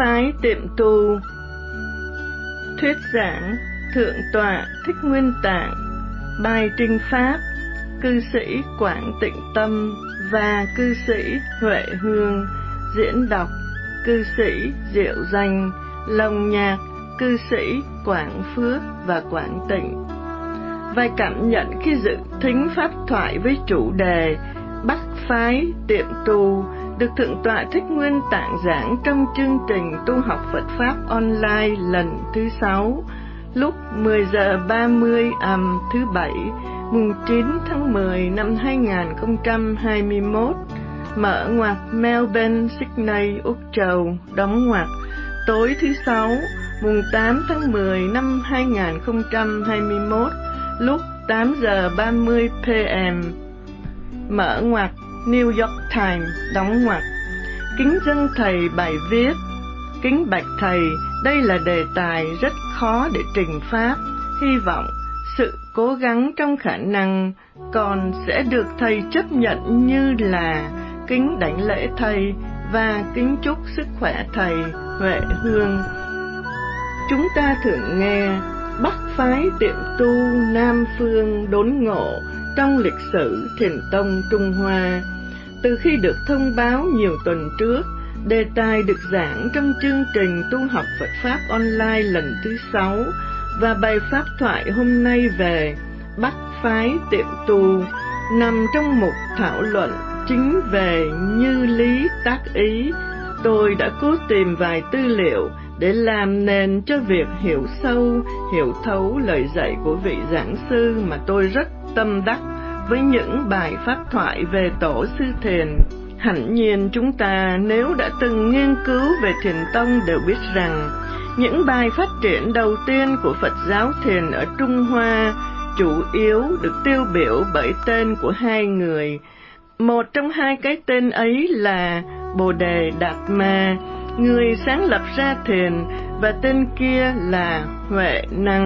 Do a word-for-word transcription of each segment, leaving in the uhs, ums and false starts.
phái Tiệm Tu. Thuyết giảng Thượng tọa Thích Nguyên Tạng. Bài trình pháp cư sĩ Quảng Tịnh Tâm và cư sĩ Huệ Hương. Diễn đọc cư sĩ Diệu Danh. Lồng nhạc cư sĩ Quảng Phước và Quảng Tịnh. Vài cảm nhận khi dự thính pháp thoại với chủ đề Bắc phái Tiệm Tu được Thượng tọa Thích Nguyên Tạng giảng trong chương trình tu học Phật Pháp online lần thứ sáu, lúc mười giờ ba mươi âm thứ Bảy, mùng chín tháng mười năm hai nghìn không trăm hai mươi mốt, mở ngoặc Melbourne, Sydney, Úc Châu, đóng ngoặc, tối thứ Sáu, mùng tám tháng mười năm hai nghìn không trăm hai mươi mốt, lúc tám giờ ba mươi p.m. mở ngoặc New York Times, đóng ngoặc. Kính dâng thầy bài viết. Kính bạch thầy, đây là đề tài rất khó để trình pháp. Hy vọng sự cố gắng trong khả năng còn sẽ được thầy chấp nhận như là kính đảnh lễ thầy và kính chúc sức khỏe thầy. Huệ Hương. Chúng ta thường nghe Bắc phái Tiệm Tu, Nam phương đốn ngộ trong lịch sử Thiền tông Trung Hoa. Từ khi được thông báo nhiều tuần trước, đề tài được giảng trong chương trình tu học Phật Pháp online lần thứ sáu và bài pháp thoại hôm nay về Bắc phái Tiệm Tu nằm trong mục thảo luận chính về như lý tác ý. Tôi đã cố tìm vài tư liệu để làm nền cho việc hiểu sâu, hiểu thấu lời dạy của vị giảng sư mà tôi rất tâm đắc với những bài pháp thoại về Tổ sư Thiền. Hẳn nhiên chúng ta nếu đã từng nghiên cứu về Thiền tông đều biết rằng những bài phát triển đầu tiên của Phật giáo Thiền ở Trung Hoa chủ yếu được tiêu biểu bởi tên của hai người. Một trong hai cái tên ấy là Bồ Đề Đạt Ma, người sáng lập ra Thiền, và tên kia là Huệ Năng,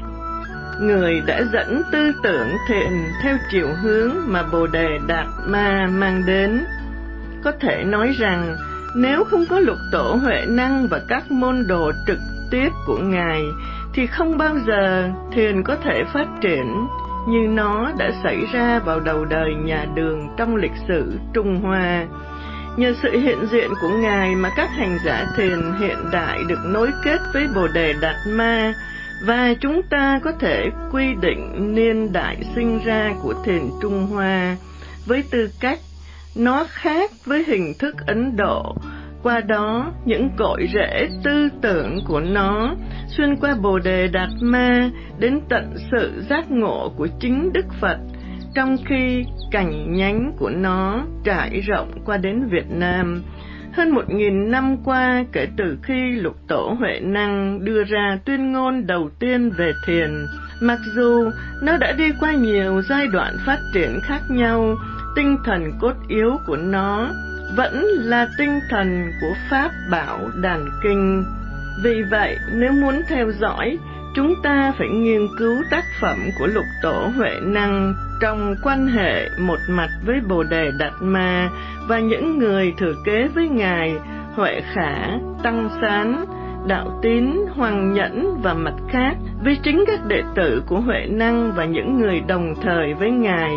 người đã dẫn tư tưởng Thiền theo chiều hướng mà Bồ Đề Đạt Ma mang đến. Có thể nói rằng nếu không có Lục Tổ Huệ Năng và các môn đồ trực tiếp của Ngài thì không bao giờ Thiền có thể phát triển như nó đã xảy ra vào đầu đời nhà Đường trong lịch sử Trung Hoa. Nhờ sự hiện diện của Ngài mà các hành giả Thiền hiện đại được nối kết với Bồ Đề Đạt Ma, và chúng ta có thể quy định niên đại sinh ra của Thiền Trung Hoa với tư cách nó khác với hình thức Ấn Độ. Qua đó, những cội rễ tư tưởng của nó xuyên qua Bồ Đề Đạt Ma đến tận sự giác ngộ của chính Đức Phật, trong khi cành nhánh của nó trải rộng qua đến Việt Nam. Hơn một nghìn năm qua kể từ khi Lục Tổ Huệ Năng đưa ra tuyên ngôn đầu tiên về Thiền, mặc dù nó đã đi qua nhiều giai đoạn phát triển khác nhau, tinh thần cốt yếu của nó vẫn là tinh thần của Pháp Bảo Đàn Kinh. Vì vậy, nếu muốn theo dõi, chúng ta phải nghiên cứu tác phẩm của Lục Tổ Huệ Năng trong quan hệ một mặt với Bồ Đề Đạt Ma và những người thừa kế với Ngài, Huệ Khả, Tăng Sán, Đạo Tín, Hoàng Nhẫn, và mặt khác với chính các đệ tử của Huệ Năng và những người đồng thời với Ngài.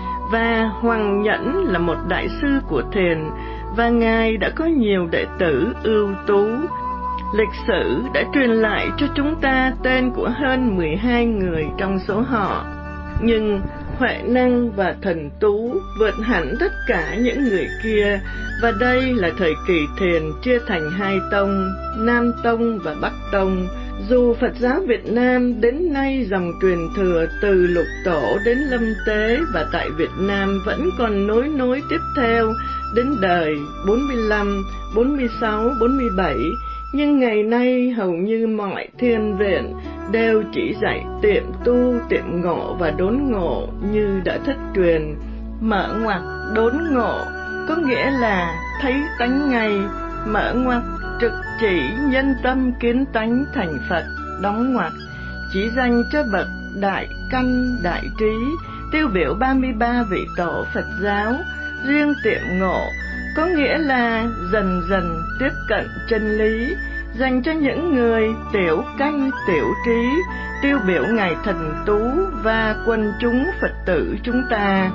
Và Hoàng Nhẫn là một đại sư của Thiền, và Ngài đã có nhiều đệ tử ưu tú. Lịch sử đã truyền lại cho chúng ta tên của hơn mười hai người trong số họ. Nhưng Huệ Năng và Thần Tú vượt hẳn tất cả những người kia, và đây là thời kỳ Thiền chia thành hai tông, Nam Tông và Bắc Tông. Dù Phật giáo Việt Nam đến nay dòng truyền thừa từ Lục Tổ đến Lâm Tế và tại Việt Nam vẫn còn nối nối tiếp theo đến đời bốn mươi lăm, bốn mươi sáu, bốn mươi bảy, nhưng ngày nay hầu như mọi thiền viện đều chỉ dạy tiệm tu, tiệm ngộ và đốn ngộ như đã thất truyền. Mở ngoặc đốn ngộ có nghĩa là thấy tánh ngay, mở ngoặc trực chỉ nhân tâm kiến tánh thành Phật, đóng ngoặc, chỉ danh cho bậc đại căn đại trí, tiêu biểu ba mươi ba vị tổ Phật giáo. Riêng tiệm ngộ có nghĩa là dần dần tiếp cận chân lý, dành cho những người tiểu canh tiểu trí, tiêu biểu Ngài Thần Tú và quần chúng Phật tử chúng ta.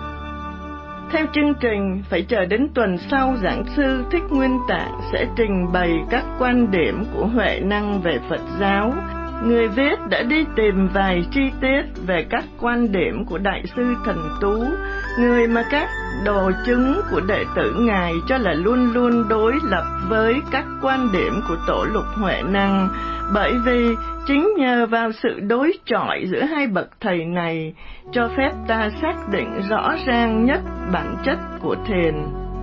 Theo chương trình, phải chờ đến tuần sau giảng sư Thích Nguyên Tạng sẽ trình bày các quan điểm của Huệ Năng về Phật giáo. Người viết đã đi tìm vài chi tiết về các quan điểm của Đại sư Thần Tú, người mà các đồ chứng của đệ tử Ngài cho là luôn luôn đối lập với các quan điểm của Tổ Lục Huệ Năng, bởi vì chính nhờ vào sự đối chọi giữa hai bậc thầy này cho phép ta xác định rõ ràng nhất bản chất của thiền.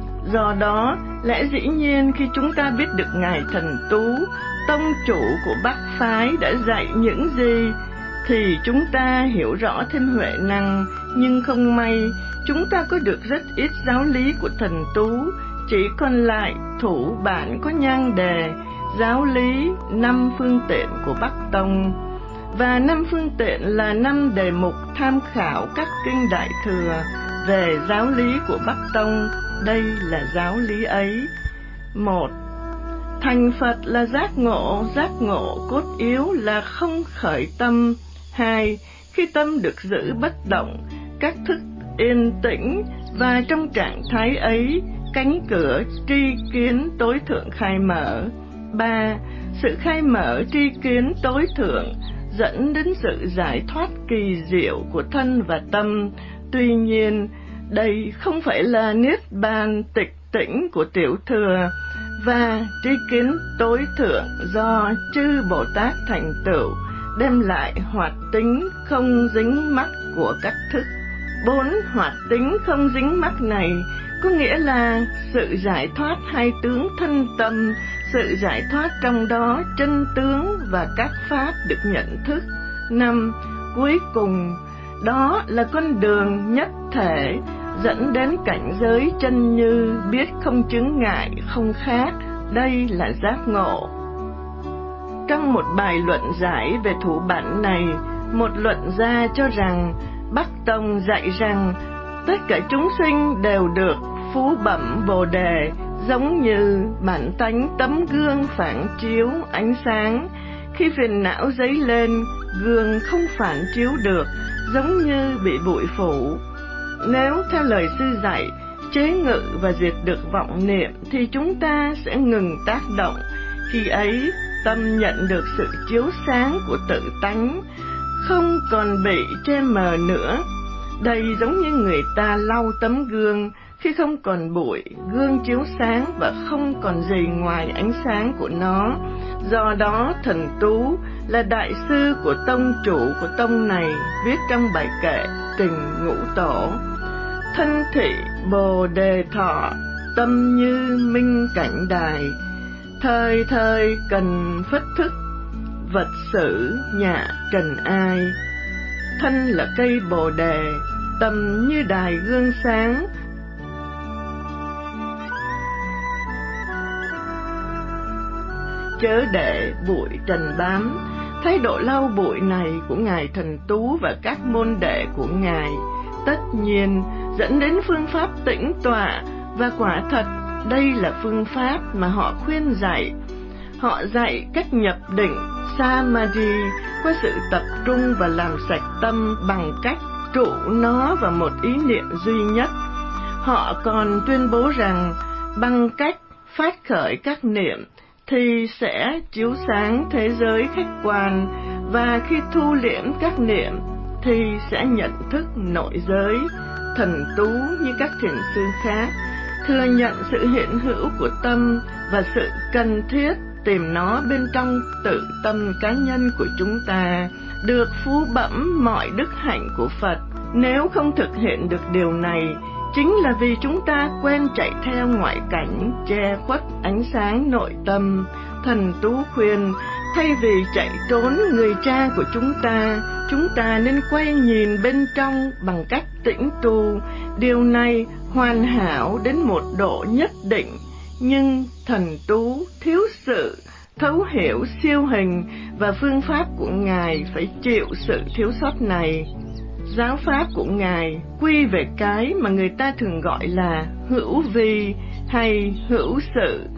Do đó, lẽ dĩ nhiên khi chúng ta biết được Ngài Thần Tú, tông chủ của Bắc Phái đã dạy những gì, thì chúng ta hiểu rõ thêm Huệ Năng, nhưng không may, chúng ta có được rất ít giáo lý của Thần Tú, chỉ còn lại thủ bản có nhan đề giáo lý năm phương tiện của Bắc Tông. Và năm phương tiện là năm đề mục tham khảo các kinh Đại Thừa về giáo lý của Bắc Tông. Đây là giáo lý ấy. Một. Thành Phật là giác ngộ, giác ngộ cốt yếu là không khởi tâm. Hai. Khi tâm được giữ bất động, các thức yên tĩnh, và trong trạng thái ấy, cánh cửa tri kiến tối thượng khai mở. Ba. Sự khai mở tri kiến tối thượng dẫn đến sự giải thoát kỳ diệu của thân và tâm. Tuy nhiên, đây không phải là niết bàn tịch tỉnh của tiểu thừa, và tri kiến tối thượng do chư Bồ Tát thành tựu đem lại hoạt tính không dính mắc của các thức. Bốn hoạt tính không dính mắc này có nghĩa là sự giải thoát hai tướng thân tâm, sự giải thoát trong đó chân tướng và các pháp được nhận thức. Năm. Cuối cùng, đó là con đường nhất thể dẫn đến cảnh giới chân như, biết không chướng ngại, không khác. Đây là giác ngộ. Trong một bài luận giải về thủ bản này, một luận gia cho rằng Bắc Tông dạy rằng tất cả chúng sinh đều được phú bẩm Bồ Đề, giống như bản tánh tấm gương phản chiếu ánh sáng. Khi phiền não dấy lên, gương không phản chiếu được, giống như bị bụi phủ. Nếu theo lời sư dạy, chế ngự và diệt được vọng niệm, thì chúng ta sẽ ngừng tác động. Khi ấy, tâm nhận được sự chiếu sáng của tự tánh, không còn bị che mờ nữa. Đây giống như người ta lau tấm gương, khi không còn bụi, gương chiếu sáng và không còn gì ngoài ánh sáng của nó. Do đó, Thần Tú là đại sư của tông chủ của tông này, viết trong bài kệ Trình Ngũ Tổ: thân thị Bồ Đề thọ, tâm như minh cảnh đài, thời thời cần phất thức, vật sử nhạ trần ai. Thân là cây Bồ Đề, tâm như đài gương sáng, chớ để bụi trần bám. Thái độ lau bụi này của Ngài Thần Tú và các môn đệ của Ngài tất nhiên dẫn đến phương pháp tĩnh tọa, và quả thật đây là phương pháp mà họ khuyên dạy. Họ dạy cách nhập định Samadhi qua sự tập trung và làm sạch tâm bằng cách trụ nó vào một ý niệm duy nhất. Họ còn tuyên bố rằng bằng cách phát khởi các niệm thì sẽ chiếu sáng thế giới khách quan, và khi thu liễm các niệm thì sẽ nhận thức nội giới. Thần Tú như các thiền sư khác thừa nhận sự hiện hữu của tâm và sự cần thiết tìm nó bên trong tự tâm cá nhân của chúng ta, được phú bẩm mọi đức hạnh của Phật. Nếu không thực hiện được điều này, chính là vì chúng ta quen chạy theo ngoại cảnh, che khuất ánh sáng nội tâm. Thần Tú khuyên, thay vì chạy trốn người cha của chúng ta, chúng ta nên quay nhìn bên trong bằng cách tĩnh tu. Điều này hoàn hảo đến một độ nhất định, nhưng Thần Tú thiếu sự thấu hiểu siêu hình, và phương pháp của Ngài phải chịu sự thiếu sót này. Giáo pháp của Ngài quy về cái mà người ta thường gọi là hữu vi hay hữu sự,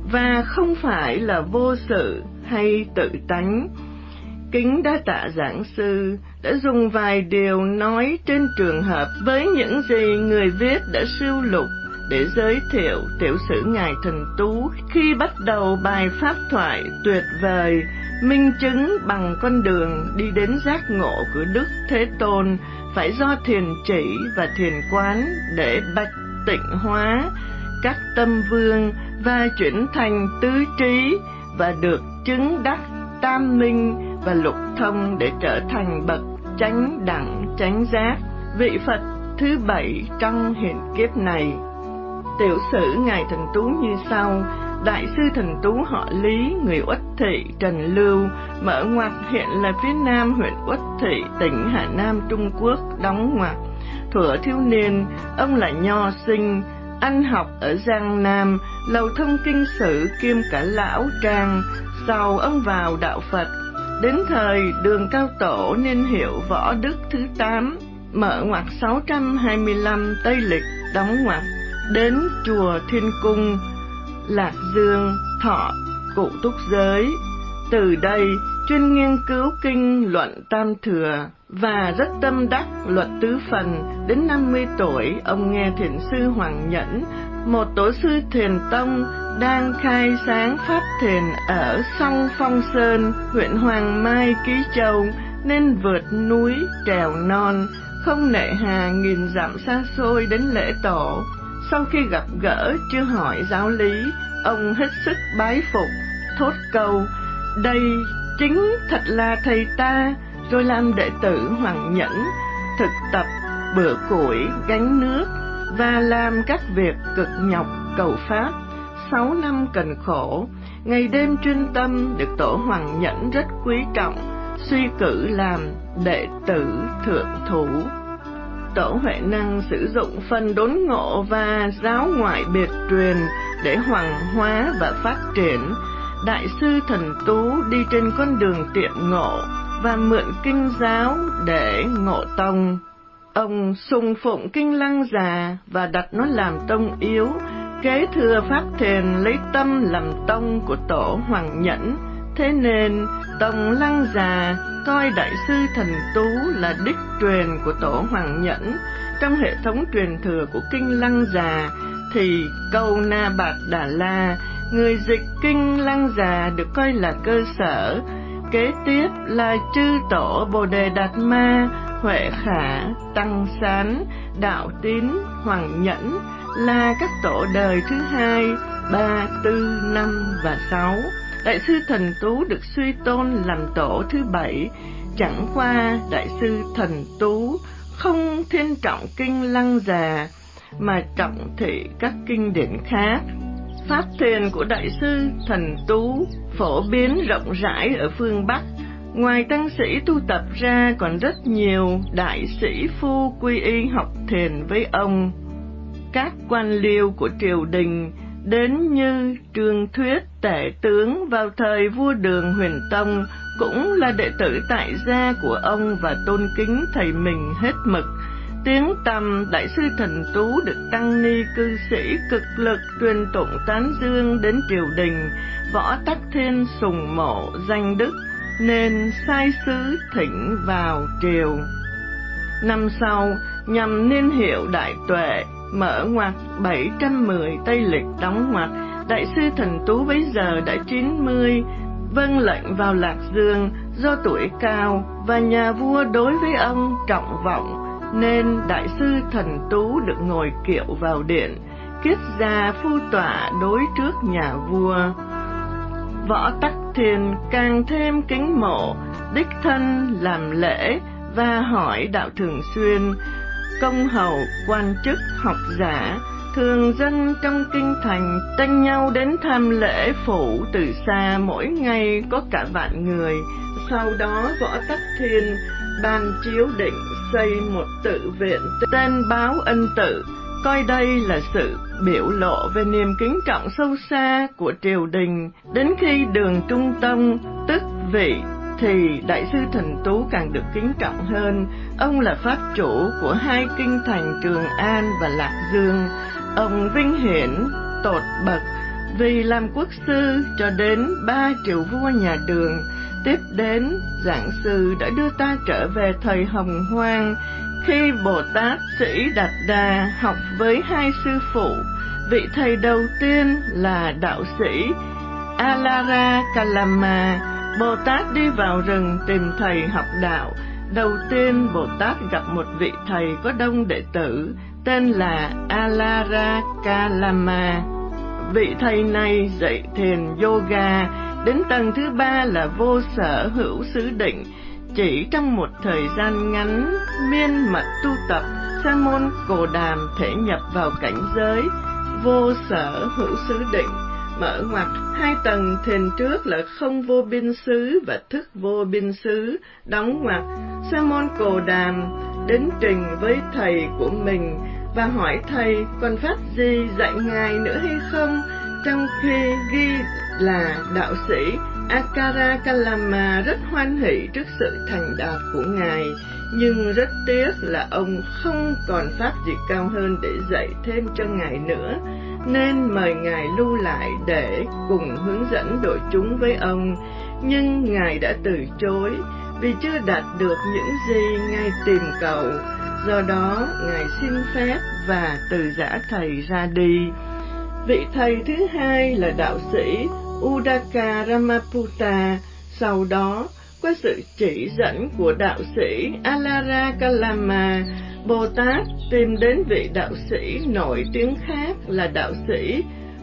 và không phải là vô sự hay tự tánh. Kính đa tạ giảng sư đã dùng vài điều nói trên trường hợp với những gì người viết đã sưu lục để giới thiệu tiểu sử Ngài Thần Tú khi bắt đầu bài pháp thoại tuyệt vời, minh chứng bằng con đường đi đến giác ngộ của Đức Thế Tôn phải do thiền chỉ và thiền quán để bạch tịnh hóa các tâm vương và chuyển thành tứ trí và được chứng đắc tam minh và lục thông để trở thành bậc chánh đẳng chánh giác, vị Phật thứ bảy trong hiện kiếp này. Tiểu sử Ngài Thần Tú như sau. Đại sư Thần Tú họ Lý, người Uất Thị, Trần Lưu, mở ngoặc hiện là phía nam huyện Uất Thị, tỉnh Hà Nam, Trung Quốc, đóng ngoặc. Thuở thiếu niên, ông là nho sinh, ăn học ở Giang Nam, lầu thông kinh sử kiêm cả lão trang. Sau ông vào đạo Phật. Đến thời Đường Cao Tổ niên hiệu Võ Đức thứ tám, mở ngoặc sáu trăm hai mươi lăm Tây Lịch, đóng ngoặc, đến chùa Thiên Cung, Lạc Dương, thọ cụ túc giới. Từ đây chuyên nghiên cứu kinh luận Tam Thừa và rất tâm đắc luật tứ phần. Đến năm mươi tuổi, ông nghe thiền sư Hoàng Nhẫn, một tổ sư thiền tông, đang khai sáng pháp thiền ở Song Phong Sơn, huyện Hoàng Mai, Ký Châu, nên vượt núi trèo non, không nệ hà nghìn dặm xa xôi đến lễ tổ. Sau khi gặp gỡ chưa hỏi giáo lý, ông hết sức bái phục, thốt câu: đây chính thật là thầy ta. Rồi làm đệ tử Hoàng Nhẫn, thực tập bữa củi gánh nước và làm các việc cực nhọc cầu pháp. Sáu năm cần khổ, ngày đêm chuyên tâm, được tổ Hoàng Nhẫn rất quý trọng, suy cử làm đệ tử thượng thủ. Tổ Huệ Năng sử dụng phần đốn ngộ và giáo ngoại biệt truyền để hoàng hóa và phát triển. Đại sư Thần Tú đi trên con đường tiệm ngộ và mượn kinh giáo để ngộ tông. Ông sùng phụng kinh Lăng Già và đặt nó làm tông yếu, kế thừa pháp thiền lấy tâm làm tông của tổ Hoàng Nhẫn. Thế nên tông Lăng Già coi Đại sư Thần Tú là đích truyền của tổ Hoàng Nhẫn. Trong hệ thống truyền thừa của kinh Lăng Già thì câu Na Bạt Đà La, người dịch kinh Lăng Già, được coi là cơ sở. Kế tiếp là chư tổ Bồ Đề Đạt Ma, Huệ Khả, Tăng Sán, Đạo Tín, Hoàng Nhẫn là các tổ đời thứ hai, ba, tư, năm và sáu. Đại sư Thần Tú được suy tôn làm tổ thứ bảy. Chẳng qua Đại sư Thần Tú không thiên trọng kinh Lăng Già mà trọng thị các kinh điển khác. Pháp thiền của Đại sư Thần Tú phổ biến rộng rãi ở phương Bắc. Ngoài tăng sĩ tu tập ra, còn rất nhiều đại sĩ phu quy y học thiền với ông. Các quan liêu của triều đình đến như Trương Thuyết, Tể Tướng vào thời vua Đường Huyền Tông cũng là đệ tử tại gia của ông và tôn kính thầy mình hết mực. Tiếng tăm Đại sư Thần Tú được tăng ni cư sĩ cực lực truyền tụng tán dương đến triều đình. Võ Tắc Thiên sùng mộ danh đức nên sai sứ thỉnh vào triều. Năm sau, nhằm niên hiệu Đại Tuệ, mở ngoặc bảy trăm mười Tây Lịch, đóng ngoặc, Đại sư Thần Tú bấy giờ đã chín mươi, vâng lệnh vào Lạc Dương. Do tuổi cao và nhà vua đối với ông trọng vọng nên Đại sư Thần Tú được ngồi kiệu vào điện, kiết già phu tọa đối trước nhà vua. Võ Tắc Thiên càng thêm kính mộ, đích thân làm lễ và hỏi đạo thường xuyên. Công hầu, quan chức, học giả, thường dân trong kinh thành tranh nhau đến tham lễ phủ từ xa, mỗi ngày có cả vạn người. Sau đó Võ Tắc Thiên ban chiếu định xây một tự viện tên Báo Ân Tự, coi đây là sự biểu lộ về niềm kính trọng sâu xa của triều đình. Đến khi Đường Trung Tông tức vị thì Đại sư Thần Tú càng được kính trọng hơn. Ông là pháp chủ của hai kinh thành Trường An và Lạc Dương. Ông vinh hiển tột bậc vì làm quốc sư cho đến ba triệu vua nhà Đường. Tiếp đến, giảng sư đã đưa ta trở về thời Hồng Hoang, khi Bồ Tát Sĩ Đạt Đà học với hai sư phụ. Vị thầy đầu tiên là đạo sĩ Alara Kalama. Bồ Tát đi vào rừng tìm thầy học đạo. Đầu tiên, Bồ Tát gặp một vị thầy có đông đệ tử, tên là Alara Kalama. Vị thầy này dạy thiền yoga. Đến tầng thứ ba là vô sở hữu xứ định. Chỉ trong một thời gian ngắn miên mật tu tập, Sa môn Cồ Đàm thể nhập vào cảnh giới vô sở hữu xứ định. Mở ngoặt, hai tầng thiền trước là không vô biên xứ và thức vô biên xứ. Đóng ngoặt, Sa môn Cồ Đàm đến trình với thầy của mình và hỏi thầy còn pháp gì dạy ngài nữa hay không, trong khi ghi là đạo sĩ Akara Kalama rất hoan hỷ trước sự thành đạt của ngài, nhưng rất tiếc là ông không còn pháp gì cao hơn để dạy thêm cho ngài nữa, nên mời ngài lưu lại để cùng hướng dẫn đội chúng với ông. Nhưng ngài đã từ chối vì chưa đạt được những gì ngài tìm cầu. Do đó ngài xin phép và từ giã thầy ra đi. Vị thầy thứ hai là đạo sĩ Udaka Ramaputta. Sau đó, qua sự chỉ dẫn của đạo sĩ Alara Kalama, Bồ Tát tìm đến vị đạo sĩ nổi tiếng khác là đạo sĩ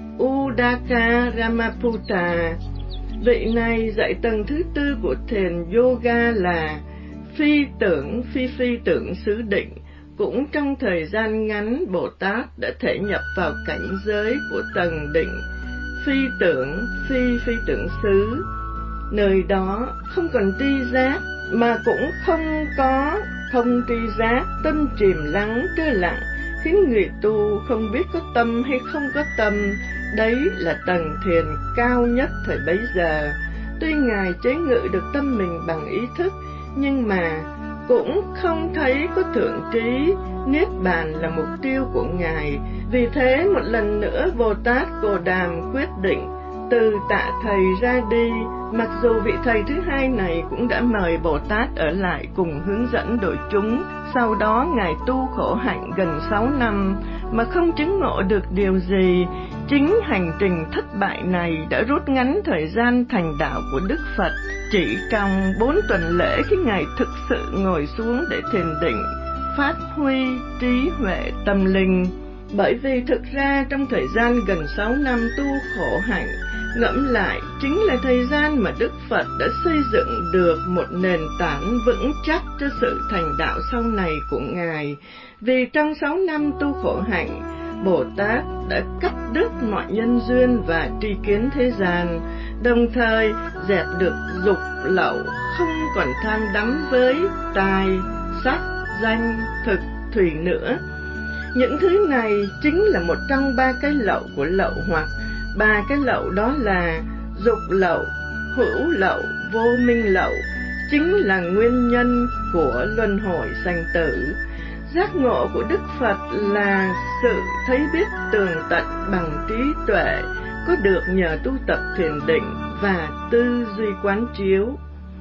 Udaka Ramaputta. Vị này dạy tầng thứ tư của thiền yoga là phi tưởng phi phi tưởng xứ định. Cũng trong thời gian ngắn, Bồ Tát đã thể nhập vào cảnh giới của tầng định phi tưởng phi phi tưởng xứ. Nơi đó không còn tri giác, mà cũng không có không tri giác, tâm chìm lắng trơ lặng, khiến người tu không biết có tâm hay không có tâm. Đấy là tầng thiền cao nhất thời bấy giờ. Tuy ngài chế ngự được tâm mình bằng ý thức, nhưng mà cũng không thấy có thượng trí, niết bàn là mục tiêu của ngài. Vì thế một lần nữa Bồ Tát Cồ Đàm quyết định từ tạ thầy ra đi. Mặc dù vị thầy thứ hai này cũng đã mời Bồ Tát ở lại cùng hướng dẫn đội chúng. Sau đó ngài tu khổ hạnh gần sáu năm mà không chứng ngộ được điều gì. Chính hành trình thất bại này đã rút ngắn thời gian thành đạo của Đức Phật. Chỉ trong bốn tuần lễ khi ngài thực sự ngồi xuống để thiền định, phát huy trí huệ tâm linh. Bởi vì thực ra trong thời gian gần sáu năm tu khổ hạnh, ngẫm lại chính là thời gian mà Đức Phật đã xây dựng được một nền tảng vững chắc cho sự thành đạo sau này của ngài. Vì trong sáu năm tu khổ hạnh, Bồ Tát đã cắt đứt mọi nhân duyên và tri kiến thế gian, đồng thời dẹp được dục lậu, không còn tham đắm với tài, sắc, danh, thực, thủy nữa. Những thứ này chính là một trong ba cái lậu của lậu hoặc. Ba cái lậu đó là dục lậu, hữu lậu, vô minh lậu, chính là nguyên nhân của luân hồi sanh tử. Giác ngộ của Đức Phật là sự thấy biết tường tận bằng trí tuệ, có được nhờ tu tập thiền định và tư duy quán chiếu.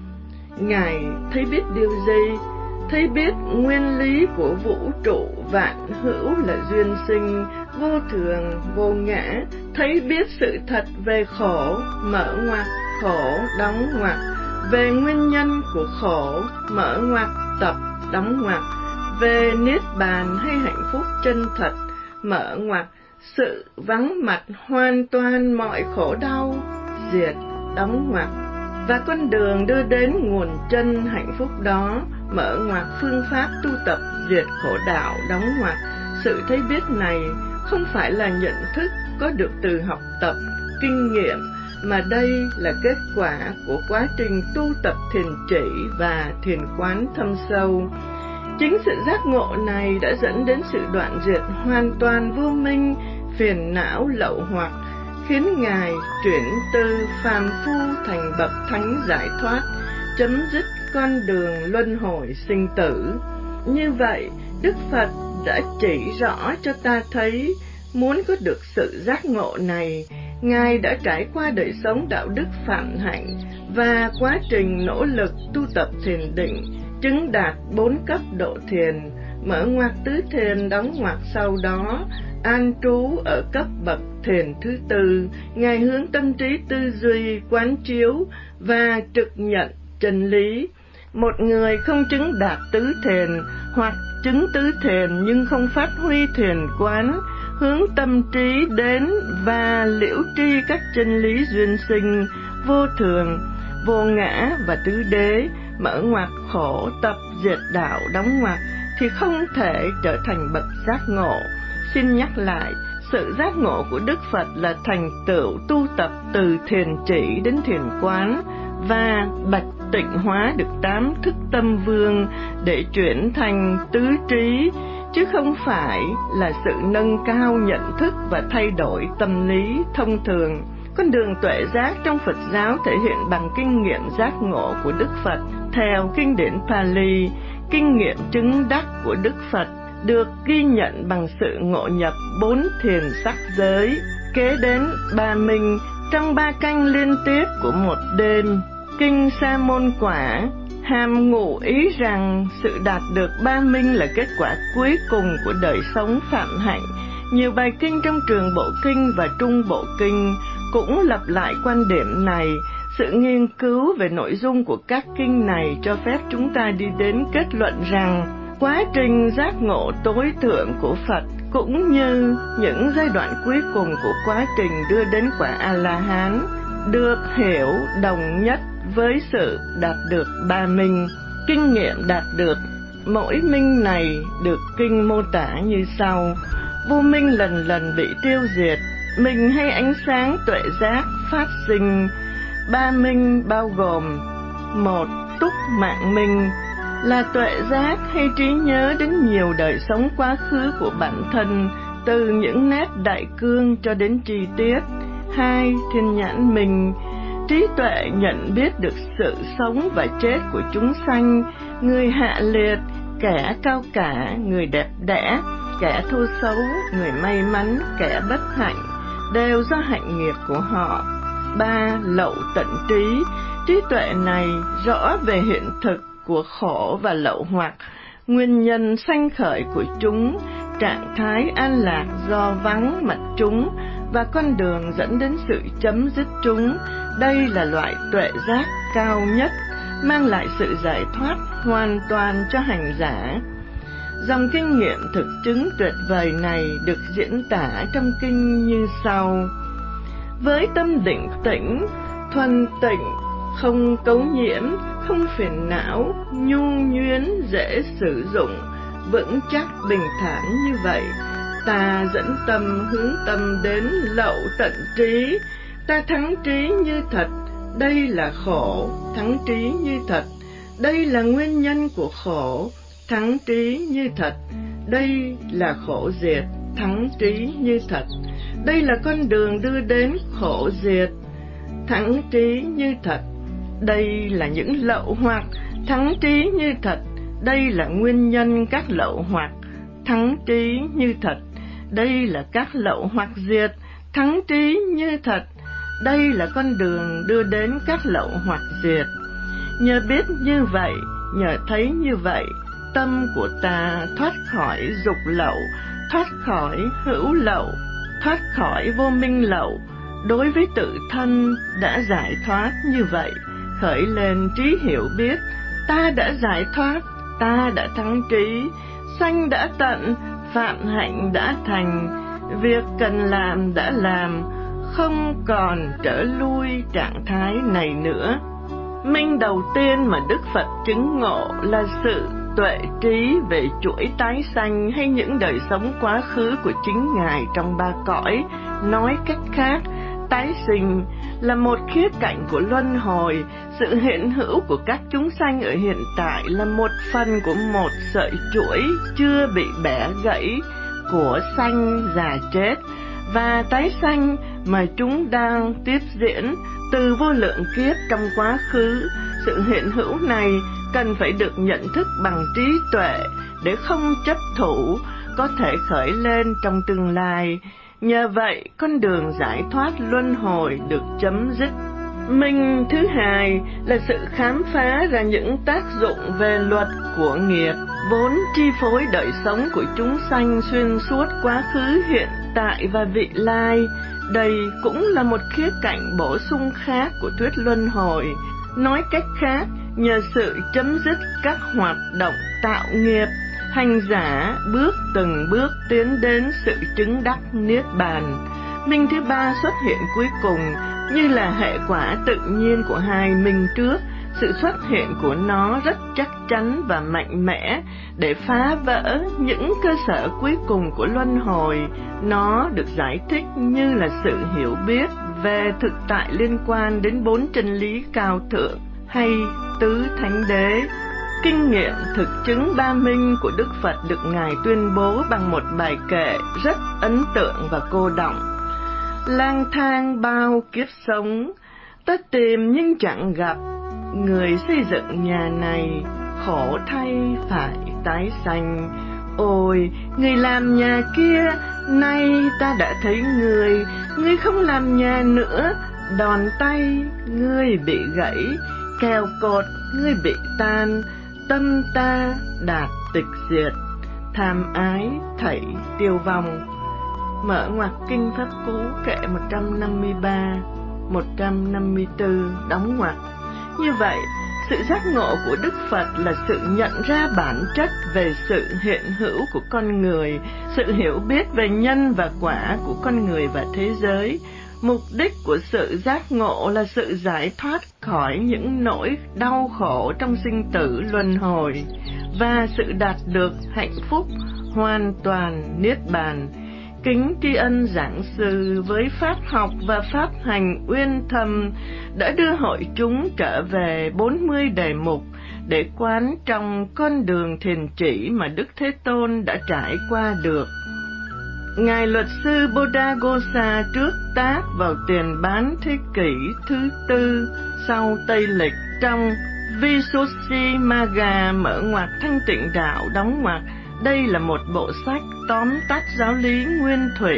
Ngài thấy biết điều gì? Thấy biết nguyên lý của vũ trụ vạn hữu là duyên sinh, vô thường, vô ngã. Thấy biết sự thật về khổ, mở ngoặc, khổ, đóng ngoặc. Về nguyên nhân của khổ, mở ngoặc, tập, đóng ngoặc. Về niết bàn hay hạnh phúc chân thật, mở ngoặc. Sự vắng mặt hoàn toàn mọi khổ đau, diệt, đóng ngoặc. Và con đường đưa đến nguồn chân hạnh phúc đó, mở ngoặc phương pháp tu tập diệt khổ đạo, đóng ngoặc. Sự thấy biết này không phải là nhận thức có được từ học tập, kinh nghiệm, mà đây là kết quả của quá trình tu tập thiền chỉ và thiền quán thâm sâu. Chính sự giác ngộ này đã dẫn đến sự đoạn diệt hoàn toàn vô minh, phiền não lậu hoặc, khiến Ngài chuyển từ phàm phu thành bậc thánh giải thoát, chấm dứt con đường luân hồi sinh tử. Như vậy, Đức Phật đã chỉ rõ cho ta thấy, muốn có được sự giác ngộ này, Ngài đã trải qua đời sống đạo đức phạm hạnh và quá trình nỗ lực tu tập thiền định, chứng đạt bốn cấp độ thiền, mở ngoặc tứ thiền đóng ngoặc sau đó, an trú ở cấp bậc thiền thứ tư. Ngài hướng tâm trí tư duy, quán chiếu và trực nhận chân lý. Một người không chứng đạt tứ thiền hoặc chứng tứ thiền nhưng không phát huy thiền quán, hướng tâm trí đến và liễu tri các chân lý duyên sinh, vô thường, vô ngã và tứ đế, mở ngoặc khổ tập diệt đạo đóng ngoặc, thì không thể trở thành bậc giác ngộ. Xin nhắc lại, sự giác ngộ của Đức Phật là thành tựu tu tập từ thiền chỉ đến thiền quán và bạch tịnh hóa được tám thức tâm vương để chuyển thành tứ trí, chứ không phải là sự nâng cao nhận thức và thay đổi tâm lý thông thường. Con đường tuệ giác trong Phật giáo thể hiện bằng kinh nghiệm giác ngộ của Đức Phật. Theo kinh điển Pali, kinh nghiệm chứng đắc của Đức Phật được ghi nhận bằng sự ngộ nhập bốn thiền sắc giới, kế đến ba minh trong ba canh liên tiếp của một đêm. Kinh Sa Môn Quả hàm ngụ ý rằng sự đạt được ba minh là kết quả cuối cùng của đời sống phạm hạnh. Nhiều bài kinh trong Trường Bộ Kinh và Trung Bộ Kinh cũng lặp lại quan điểm này. Sự nghiên cứu về nội dung của các kinh này cho phép chúng ta đi đến kết luận rằng quá trình giác ngộ tối thượng của Phật cũng như những giai đoạn cuối cùng của quá trình đưa đến quả A-la-hán được hiểu đồng nhất với sự đạt được ba minh. Kinh nghiệm đạt được mỗi minh này được kinh mô tả như sau: vô minh lần lần bị tiêu diệt, minh hay ánh sáng tuệ giác phát sinh. Ba minh bao gồm: một, túc mạng minh là tuệ giác hay trí nhớ đến nhiều đời sống quá khứ của bản thân, từ những nét đại cương cho đến chi tiết. Hai, thiên nhãn minh, trí tuệ nhận biết được sự sống và chết của chúng sanh, người hạ liệt, kẻ cao cả, người đẹp đẽ, kẻ thô xấu, người may mắn, kẻ bất hạnh, đều do hạnh nghiệp của họ. Ba, lậu tận trí, trí tuệ này rõ về hiện thực của khổ và lậu hoặc, nguyên nhân sanh khởi của chúng, trạng thái an lạc do vắng mặt chúng và con đường dẫn đến sự chấm dứt chúng. Đây là loại tuệ giác cao nhất, mang lại sự giải thoát hoàn toàn cho hành giả. Dòng kinh nghiệm thực chứng tuyệt vời này được diễn tả trong kinh như sau: với tâm định tĩnh, thuần tịnh, không cấu nhiễm, không phiền não, nhu nhuyến, dễ sử dụng, vững chắc bình thản như vậy, ta dẫn tâm hướng tâm đến lậu tận trí, ta thắng trí như thật. Đây là khổ, thắng trí như thật. Đây là nguyên nhân của khổ, thắng trí như thật. Đây là khổ diệt, thắng trí như thật. Đây là con đường đưa đến khổ diệt, thắng trí như thật. Đây là những lậu hoặc, thắng trí như thật. Đây là nguyên nhân các lậu hoặc, thắng trí như thật. Đây là các lậu hoặc diệt, thắng trí như thật. Đây là con đường đưa đến các lậu hoặc diệt. Nhờ biết như vậy, nhờ thấy như vậy, tâm của ta thoát khỏi dục lậu, thoát khỏi hữu lậu, thoát khỏi vô minh lậu. Đối với tự thân đã giải thoát như vậy, khởi lên trí hiểu biết, ta đã giải thoát, ta đã thắng trí, sanh đã tận, phạm hạnh đã thành, việc cần làm đã làm, không còn trở lui trạng thái này nữa. Minh đầu tiên mà Đức Phật chứng ngộ là sự tuệ trí về chuỗi tái sanh hay những đời sống quá khứ của chính Ngài trong ba cõi. Nói cách khác, tái sinh là một khía cạnh của luân hồi. Sự hiện hữu của các chúng sanh ở hiện tại là một phần của một sợi chuỗi chưa bị bẻ gãy của sanh già chết và tái sanh mà chúng đang tiếp diễn từ vô lượng kiếp trong quá khứ. Sự hiện hữu này cần phải được nhận thức bằng trí tuệ để không chấp thủ, có thể khởi lên trong tương lai. Nhờ vậy, con đường giải thoát luân hồi được chấm dứt. Minh thứ hai là sự khám phá ra những tác dụng về luật của nghiệp vốn chi phối đời sống của chúng sanh xuyên suốt quá khứ, hiện tại và vị lai. Đây cũng là một khía cạnh bổ sung khác của thuyết luân hồi. Nói cách khác, nhờ sự chấm dứt các hoạt động tạo nghiệp, hành giả bước từng bước tiến đến sự chứng đắc niết bàn. Minh thứ ba xuất hiện cuối cùng như là hệ quả tự nhiên của hai minh trước. Sự xuất hiện của nó rất chắc chắn và mạnh mẽ để phá vỡ những cơ sở cuối cùng của luân hồi. Nó được giải thích như là sự hiểu biết về thực tại liên quan đến bốn chân lý cao thượng hay tứ thánh đế. Kinh nghiệm thực chứng ba minh của Đức Phật được Ngài tuyên bố bằng một bài kệ rất ấn tượng và cô đọng. Lang thang bao kiếp sống, ta tìm nhưng chẳng gặp, người xây dựng nhà này khổ thay phải tái sanh. Ôi, người làm nhà kia, nay ta đã thấy người, ngươi không làm nhà nữa, đòn tay ngươi bị gãy, kèo cột ngươi bị tan, tâm ta đạt tịch diệt, tham ái thảy tiêu vong. Mở ngoặc Kinh Pháp Cú kệ một trăm năm mươi ba, một trăm năm mươi tư, đóng ngoặc. Như vậy, sự giác ngộ của Đức Phật là sự nhận ra bản chất về sự hiện hữu của con người, sự hiểu biết về nhân và quả của con người và thế giới. Mục đích của sự giác ngộ là sự giải thoát khỏi những nỗi đau khổ trong sinh tử luân hồi và sự đạt được hạnh phúc hoàn toàn niết bàn. Kính tri ân giảng sư với pháp học và pháp hành uyên thâm đã đưa hội chúng trở về bốn mươi đề mục để quán trong con đường thiền chỉ mà Đức Thế Tôn đã trải qua được. Ngài luật sư Buddhaghosa trước tác vào tiền bán thế kỷ thứ tư sau Tây Lịch trong Visuddhimagga mở ngoặc Thanh Tịnh Đạo đóng ngoặc. Đây là một bộ sách tóm tắt giáo lý nguyên thủy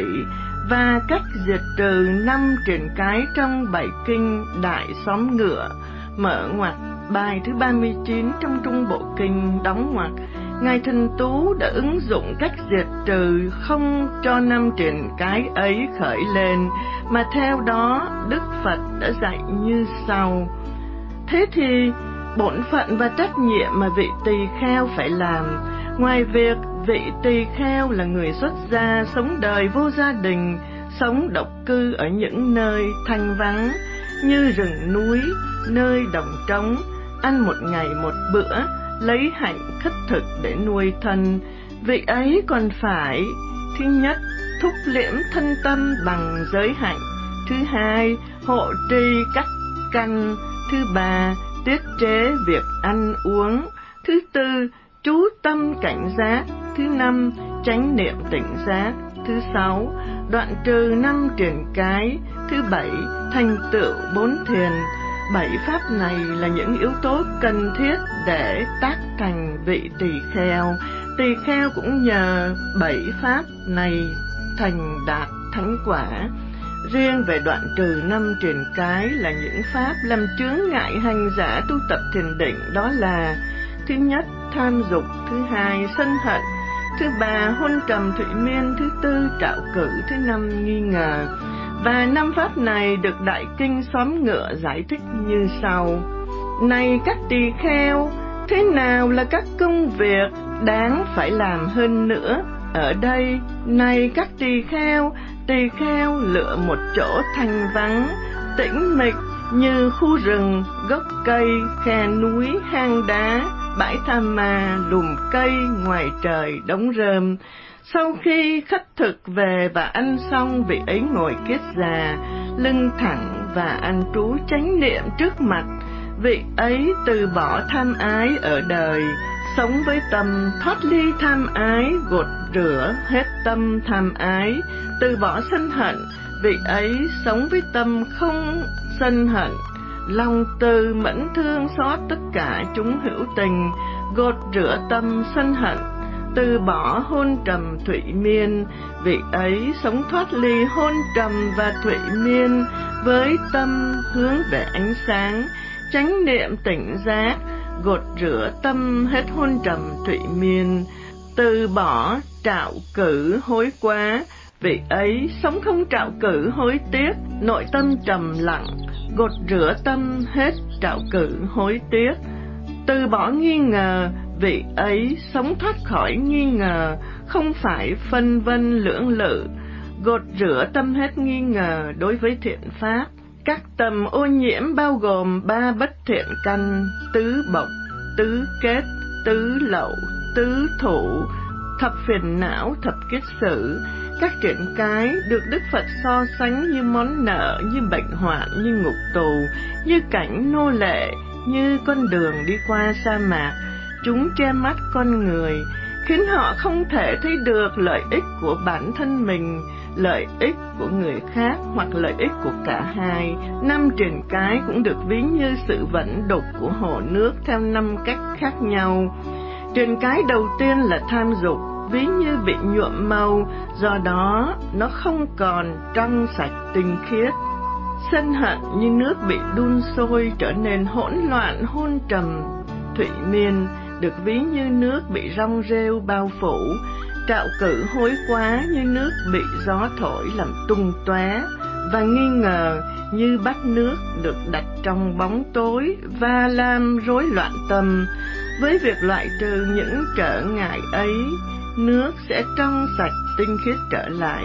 và cách diệt trừ năm truyền cái trong bảy kinh Đại Xóm Ngựa. Mở ngoặc bài thứ ba mươi chín trong Trung Bộ Kinh đóng ngoặc. Ngài Thần Tú đã ứng dụng cách diệt trừ không cho năm truyền cái ấy khởi lên, mà theo đó Đức Phật đã dạy như sau. Thế thì bổn phận và trách nhiệm mà vị tỳ kheo phải làm, ngoài việc vị tỳ kheo là người xuất gia sống đời vô gia đình, sống độc cư ở những nơi thanh vắng như rừng núi, nơi đồng trống, ăn một ngày một bữa, lấy hạnh khất thực để nuôi thân, vị ấy còn phải: thứ nhất, thúc liễm thân tâm bằng giới hạnh; thứ hai, hộ trì các căn; thứ ba, tiết chế việc ăn uống; thứ tư, chú tâm cảnh giác; thứ năm, chánh niệm tỉnh giác; thứ sáu, đoạn trừ năm truyền cái; thứ bảy, thành tựu bốn thiền. Bảy pháp này là những yếu tố cần thiết để tác thành vị tỳ kheo. Tỳ kheo cũng nhờ bảy pháp này thành đạt thánh quả. Riêng về đoạn trừ năm truyền cái là những pháp làm chướng ngại hành giả tu tập thiền định, đó là: thứ nhất, tham dục; thứ hai, sân hận; thứ ba, hôn trầm thụy miên; thứ tư, trạo cử; thứ năm, nghi ngờ. Và năm pháp này được Đại Kinh Xóm Ngựa giải thích như sau. Này các tỳ kheo, thế nào là các công việc đáng phải làm hơn nữa? Ở đây, này các tỳ kheo, tỳ kheo lựa một chỗ thanh vắng, tĩnh mịch như khu rừng, gốc cây, khe núi, hang đá, bãi tha ma, lùm cây, ngoài trời, đống rơm. Sau khi khất thực về và ăn xong, vị ấy ngồi kiết già, lưng thẳng và an trú chánh niệm trước mặt. Vị ấy từ bỏ tham ái ở đời, sống với tâm thoát ly tham ái, gột rửa hết tâm tham ái. Từ bỏ sân hận, vị ấy sống với tâm không sân hận, lòng từ mẫn thương xót tất cả chúng hữu tình, gột rửa tâm sân hận. từ bỏ hôn trầm thủy miên, vị ấy sống thoát ly hôn trầm và thủy miên, với tâm hướng về ánh sáng, chánh niệm tỉnh giác, gột rửa tâm hết hôn trầm thủy miên, từ bỏ trạo cử hối quá, vị ấy sống không trạo cử hối tiếc, nội tâm trầm lặng, gột rửa tâm hết trạo cử hối tiếc, từ bỏ nghi ngờ, vị ấy sống thoát khỏi nghi ngờ, không phải phân vân lưỡng lự, gột rửa tâm hết nghi ngờ đối với thiện pháp. Các tầm ô nhiễm bao gồm ba bất thiện căn: tứ bộc, tứ kết, tứ lậu, tứ thủ, thập phiền não, thập kiết sử. Các triển cái được Đức Phật so sánh như món nợ, như bệnh hoạn, như ngục tù, như cảnh nô lệ, như con đường đi qua sa mạc. Chúng che mắt con người, khiến họ không thể thấy được lợi ích của bản thân mình, lợi ích của người khác hoặc lợi ích của cả hai. Năm triển cái cũng được ví như sự vẫn đục của hồ nước theo năm cách khác nhau. Triển cái đầu tiên là tham dục, ví như bị nhuộm màu, do đó nó không còn trong sạch tinh khiết. Sân hận như nước bị đun sôi trở nên hỗn loạn hôn trầm thủy miên, được ví như nước bị rong rêu bao phủ. Trạo cử hối quá như nước bị gió thổi làm tung tóe, và nghi ngờ như bát nước được đặt trong bóng tối và làm rối loạn tâm. Với việc loại trừ những trở ngại ấy, nước sẽ trong sạch tinh khiết trở lại.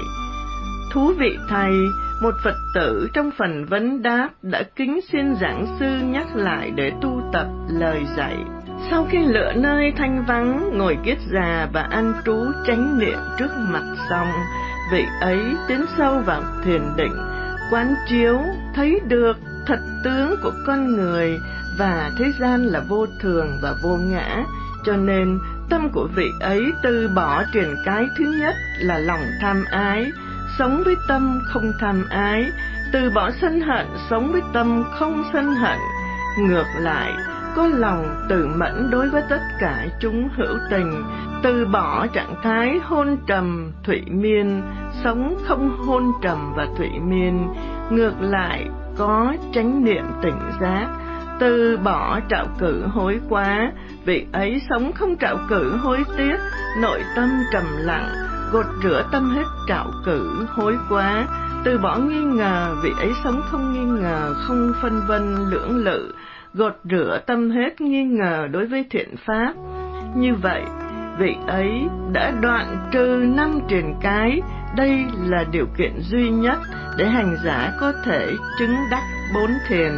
Thú vị thay, một Phật tử trong phần vấn đáp đã kính xin giảng sư nhắc lại để tu tập lời dạy. Sau khi lựa nơi thanh vắng, ngồi kiết già và an trú chánh niệm trước mặt xong, vị ấy tiến sâu vào thiền định, quán chiếu thấy được thật tướng của con người và thế gian là vô thường và vô ngã, cho nên tâm của vị ấy từ bỏ triển cái thứ nhất là lòng tham ái, sống với tâm không tham ái, từ bỏ sân hận, sống với tâm không sân hận. Ngược lại, có lòng từ mẫn đối với tất cả chúng hữu tình, từ bỏ trạng thái hôn trầm thủy miên, sống không hôn trầm và thủy miên. Ngược lại, có chánh niệm tỉnh giác, từ bỏ trạo cử hối quá, vị ấy sống không trạo cử hối tiếc, nội tâm trầm lặng, gột rửa tâm hết trạo cử hối quá, từ bỏ nghi ngờ, vị ấy sống không nghi ngờ, không phân vân lưỡng lự, gột rửa tâm hết nghi ngờ đối với thiện pháp. Như vậy, vị ấy đã đoạn trừ năm triền cái. Đây là điều kiện duy nhất để hành giả có thể chứng đắc bốn thiền.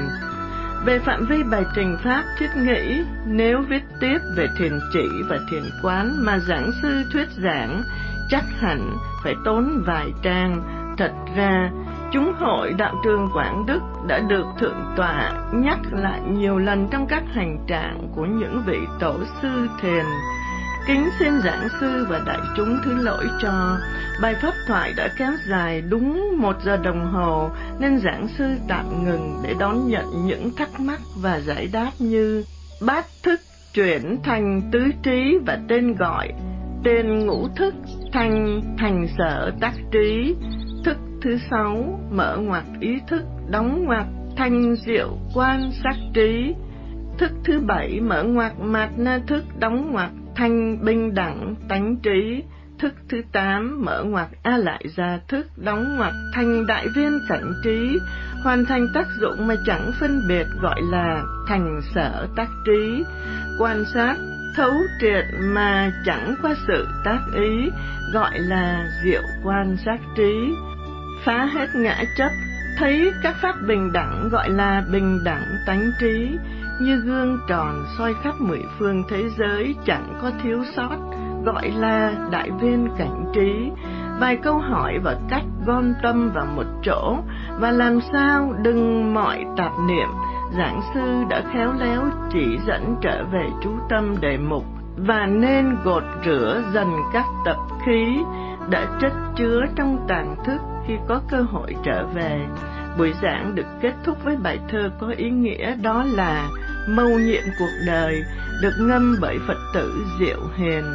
Về phạm vi bài trình pháp thiết nghĩ, nếu viết tiếp về thiền chỉ và thiền quán mà giảng sư thuyết giảng, chắc hẳn phải tốn vài trang. Thật ra, chúng hội đạo trường Quảng Đức đã được Thượng Tọa nhắc lại nhiều lần trong các hành trạng của những vị tổ sư thiền. Kính xin giảng sư và đại chúng thứ lỗi cho. Bài pháp thoại đã kéo dài đúng một giờ đồng hồ, nên giảng sư tạm ngừng để đón nhận những thắc mắc và giải đáp như: bát thức chuyển thành tứ trí và tên gọi, tên ngũ thức thành thành sở tác trí, thức thứ sáu mở ngoặc ý thức đóng ngoặc thành diệu quan sát trí, thức thứ bảy mở ngoặc mạt na thức đóng ngoặc thành bình đẳng tánh trí, thức thứ tám mở ngoặc a lại gia thức đóng ngoặc thành đại viên cảnh trí, hoàn thành tác dụng mà chẳng phân biệt gọi là thành sở tác trí, quan sát thấu triệt mà chẳng qua sự tác ý gọi là diệu quan sát trí, phá hết ngã chấp thấy các pháp bình đẳng gọi là bình đẳng tánh trí, như gương tròn soi khắp mười phương thế giới chẳng có thiếu sót gọi là đại viên cảnh trí. Vài câu hỏi và cách gom tâm vào một chỗ và làm sao đừng mọi tạp niệm, giảng sư đã khéo léo chỉ dẫn trở về chú tâm đề mục và nên gột rửa dần các tập khí đã chất chứa trong tàng thức khi có cơ hội trở về. Buổi giảng được kết thúc với bài thơ có ý nghĩa đó là Mầu nhiệm cuộc đời, được ngâm bởi Phật tử Diệu Hiền.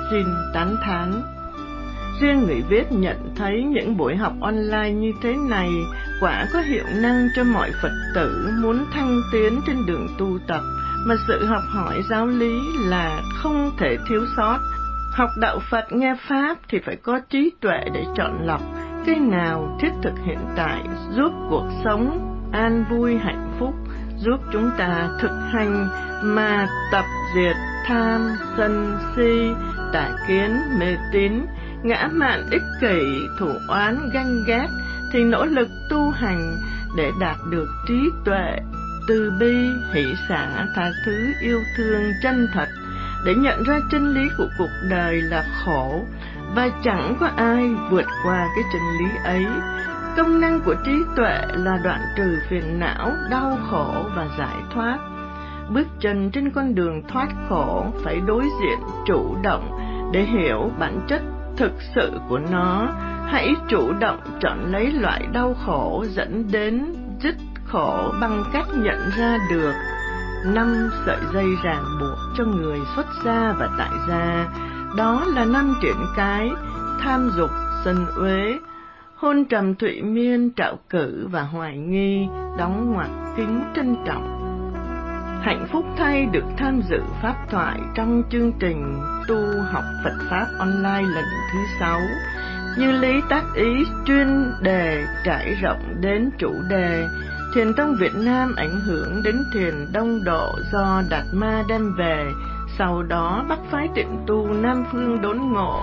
xin tán thán. Riêng người viết nhận thấy những buổi học online như thế này quả có hiệu năng cho mọi Phật tử muốn thăng tiến trên đường tu tập, mà sự học hỏi giáo lý là không thể thiếu sót. Học đạo Phật nghe Pháp thì phải có trí tuệ để chọn lọc cái nào thiết thực hiện tại, giúp cuộc sống an vui hạnh phúc, giúp chúng ta thực hành mà tập diệt tham, sân, si, tà kiến, mê tín, ngã mạn, ích kỷ, thủ oán, ganh ghét, thì nỗ lực tu hành để đạt được trí tuệ, từ bi, hỷ xả, tha thứ, yêu thương chân thật, để nhận ra chân lý của cuộc đời là khổ và chẳng có ai vượt qua cái chân lý ấy. Công năng của trí tuệ là đoạn trừ phiền não, đau khổ và giải thoát. Bước chân trên con đường thoát khổ phải đối diện chủ động để hiểu bản chất thực sự của nó. Hãy chủ động chọn lấy loại đau khổ dẫn đến dứt khổ bằng cách nhận ra được năm sợi dây ràng buộc cho người xuất gia và tại gia. Đó là năm triển cái: tham dục, sân uế, hôn trầm, thụy miên, trạo cử và hoài nghi, đóng ngoặc, kính, trân trọng. Hạnh phúc thay được tham dự pháp thoại trong chương trình tu học Phật Pháp online lần thứ sáu. Như lý tác ý chuyên đề trải rộng đến chủ đề Thiền tông Việt Nam ảnh hưởng đến thiền Đông Độ do Đạt Ma đem về, sau đó Bắc phái Tiệm tu Nam phương đốn ngộ.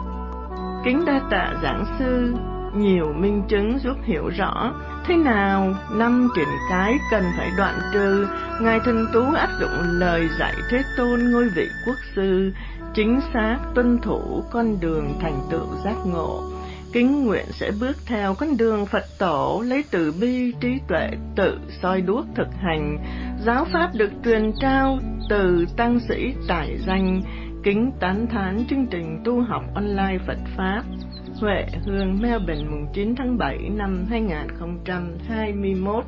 Kính đa tạ giảng sư, nhiều minh chứng giúp hiểu rõ thế nào năm triển cái cần phải đoạn trừ. Ngài Thần Tú áp dụng lời dạy Thế Tôn ngôi vị quốc sư, chính xác tuân thủ con đường thành tựu giác ngộ. Kính nguyện sẽ bước theo con đường Phật tổ, lấy từ bi trí tuệ tự soi đuốc thực hành. Giáo pháp được truyền trao từ tăng sĩ tài danh. Kính tán thán chương trình tu học online Phật Pháp. Huệ Hương, Melbourne, mùng chín tháng bảy năm hai nghìn không trăm hai mươi mốt.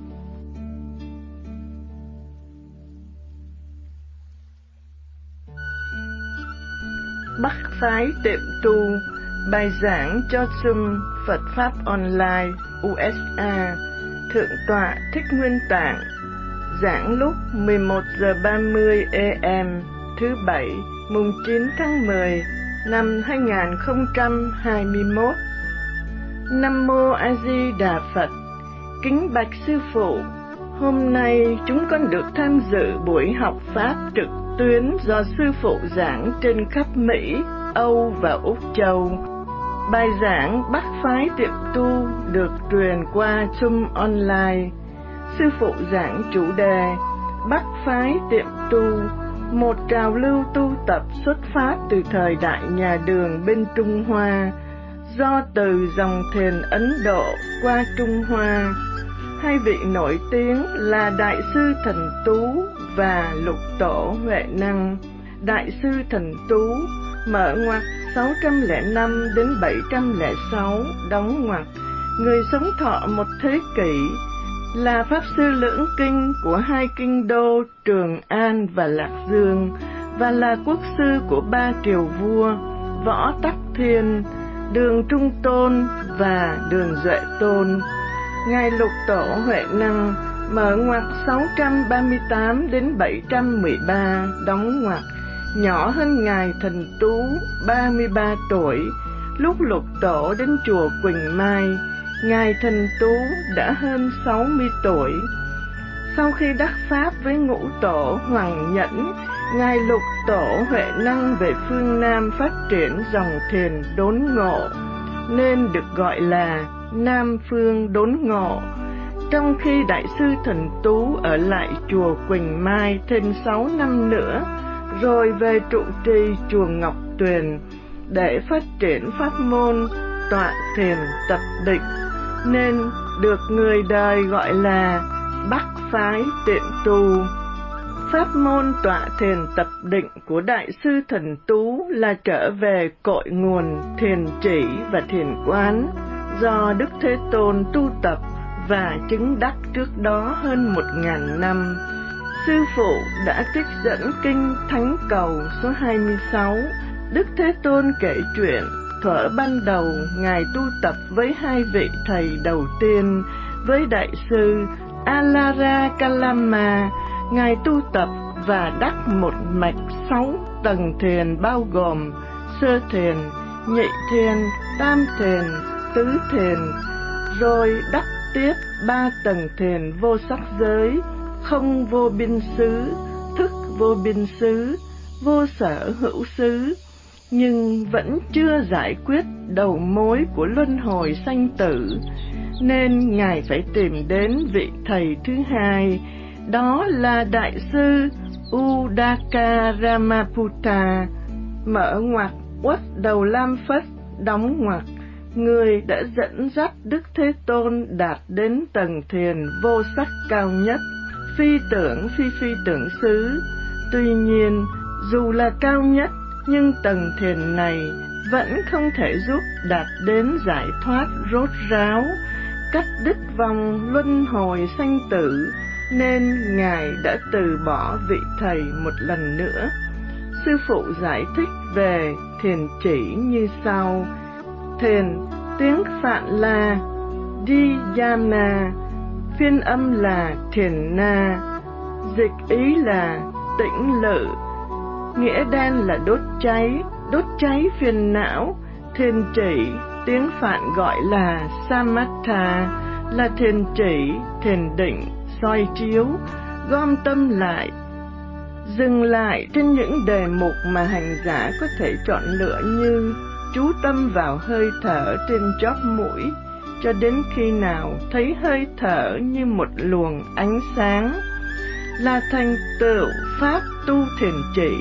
Bắc phái Tiệm tu, bài giảng cho Zoom Phật Pháp Online u ét a, Thượng tọa Thích Nguyên Tạng, giảng lúc mười một giờ ba mươi a m thứ Bảy, mùng chín tháng mười năm hai nghìn không trăm hai mươi mốt. Nam Mô A Di Đà Phật. Kính bạch Sư Phụ, hôm nay chúng con được tham dự buổi học Pháp trực tuyến do Sư Phụ giảng trên khắp Mỹ, Âu và Úc Châu. Bài giảng Bắc phái Tiệm tu được truyền qua Zoom online. Sư Phụ giảng chủ đề Bắc phái Tiệm tu, một trào lưu tu tập xuất phát từ thời đại nhà Đường bên Trung Hoa, do từ dòng thiền Ấn Độ qua Trung Hoa. Hai vị nổi tiếng là Đại sư Thần Tú và Lục Tổ Huệ Năng. Đại sư Thần Tú mở ngoặc sáu trăm lẻ năm đến bảy trăm lẻ sáu, đóng ngoặc, người sống thọ một thế kỷ, là Pháp Sư Lưỡng Kinh của hai kinh đô Trường An và Lạc Dương, và là quốc sư của ba triều vua Võ Tắc Thiên, Đường Trung Tôn và Đường Duệ Tôn. Ngài Lục Tổ Huệ Năng mở ngoặc sáu trăm ba mươi tám đến bảy trăm mười ba, đóng ngoặc, nhỏ hơn Ngài Thần Tú ba mươi ba tuổi. Lúc Lục Tổ đến chùa Quỳnh Mai, Ngài Thần Tú đã hơn sáu mươi tuổi. Sau khi đắc pháp với Ngũ Tổ Hoàng Nhẫn, Ngài Lục Tổ Huệ Năng về phương Nam phát triển dòng thiền đốn ngộ, nên được gọi là Nam Phương Đốn Ngộ. Trong khi Đại sư Thần Tú ở lại chùa Quỳnh Mai thêm sáu năm nữa, rồi về trụ trì chùa Ngọc Tuyền để phát triển pháp môn tọa thiền tập định, nên được người đời gọi là Bắc phái Tiệm tu. Pháp môn tọa thiền tập định của Đại sư Thần Tú là trở về cội nguồn thiền chỉ và thiền quán do Đức Thế Tôn tu tập và chứng đắc trước đó hơn một ngàn năm. Sư Phụ đã trích dẫn kinh Thánh Cầu số hai mươi sáu Đức Thế Tôn kể chuyện thuở ban đầu Ngài tu tập với hai vị thầy đầu tiên. Với Đại sư Alara Kalama, Ngài tu tập và đắc một mạch sáu tầng thiền bao gồm sơ thiền, nhị thiền, tam thiền, tứ thiền, rồi đắc tiếp ba tầng thiền vô sắc giới, không vô biên xứ, thức vô biên xứ, vô sở hữu xứ, nhưng vẫn chưa giải quyết đầu mối của luân hồi sanh tử, nên Ngài phải tìm đến vị thầy thứ hai, đó là Đại sư Udaka Ramaputta, mở ngoặc uất đầu lam phất, đóng ngoặc. Người đã dẫn dắt Đức Thế Tôn đạt đến tầng thiền vô sắc cao nhất, phi tưởng phi phi tưởng xứ. Tuy nhiên, dù là cao nhất, nhưng tầng thiền này vẫn không thể giúp đạt đến giải thoát rốt ráo, cắt đứt vòng luân hồi sanh tử, nên Ngài đã từ bỏ vị thầy một lần nữa. Sư phụ giải thích về thiền chỉ như sau. Thiền tiếng Phạn là Dhyana, phiên âm là thiền na, dịch ý là tĩnh lự, nghĩa đen là đốt cháy, đốt cháy phiền não. Thiền chỉ tiếng Phạn gọi là Samatha, là thiền chỉ, thiền định, soi chiếu, gom tâm lại, dừng lại trên những đề mục mà hành giả có thể chọn lựa như chú tâm vào hơi thở trên chóp mũi, cho đến khi nào thấy hơi thở như một luồng ánh sáng, là thành tựu pháp tu thiền chỉ.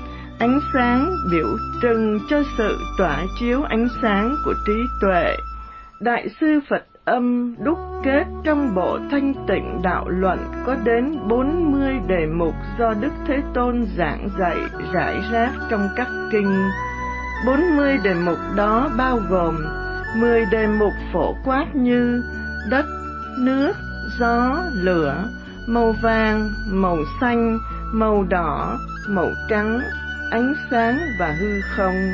Ánh sáng biểu trưng cho sự tỏa chiếu ánh sáng của trí tuệ. Đại sư Phật Âm đúc kết trong bộ Thanh Tịnh Đạo Luận có đến bốn mươi đề mục do Đức Thế Tôn giảng dạy rải rác trong các kinh. bốn mươi đề mục đó bao gồm mười đề mục phổ quát như đất, nước, gió, lửa, màu vàng, màu xanh, màu đỏ, màu trắng, ánh sáng và hư không.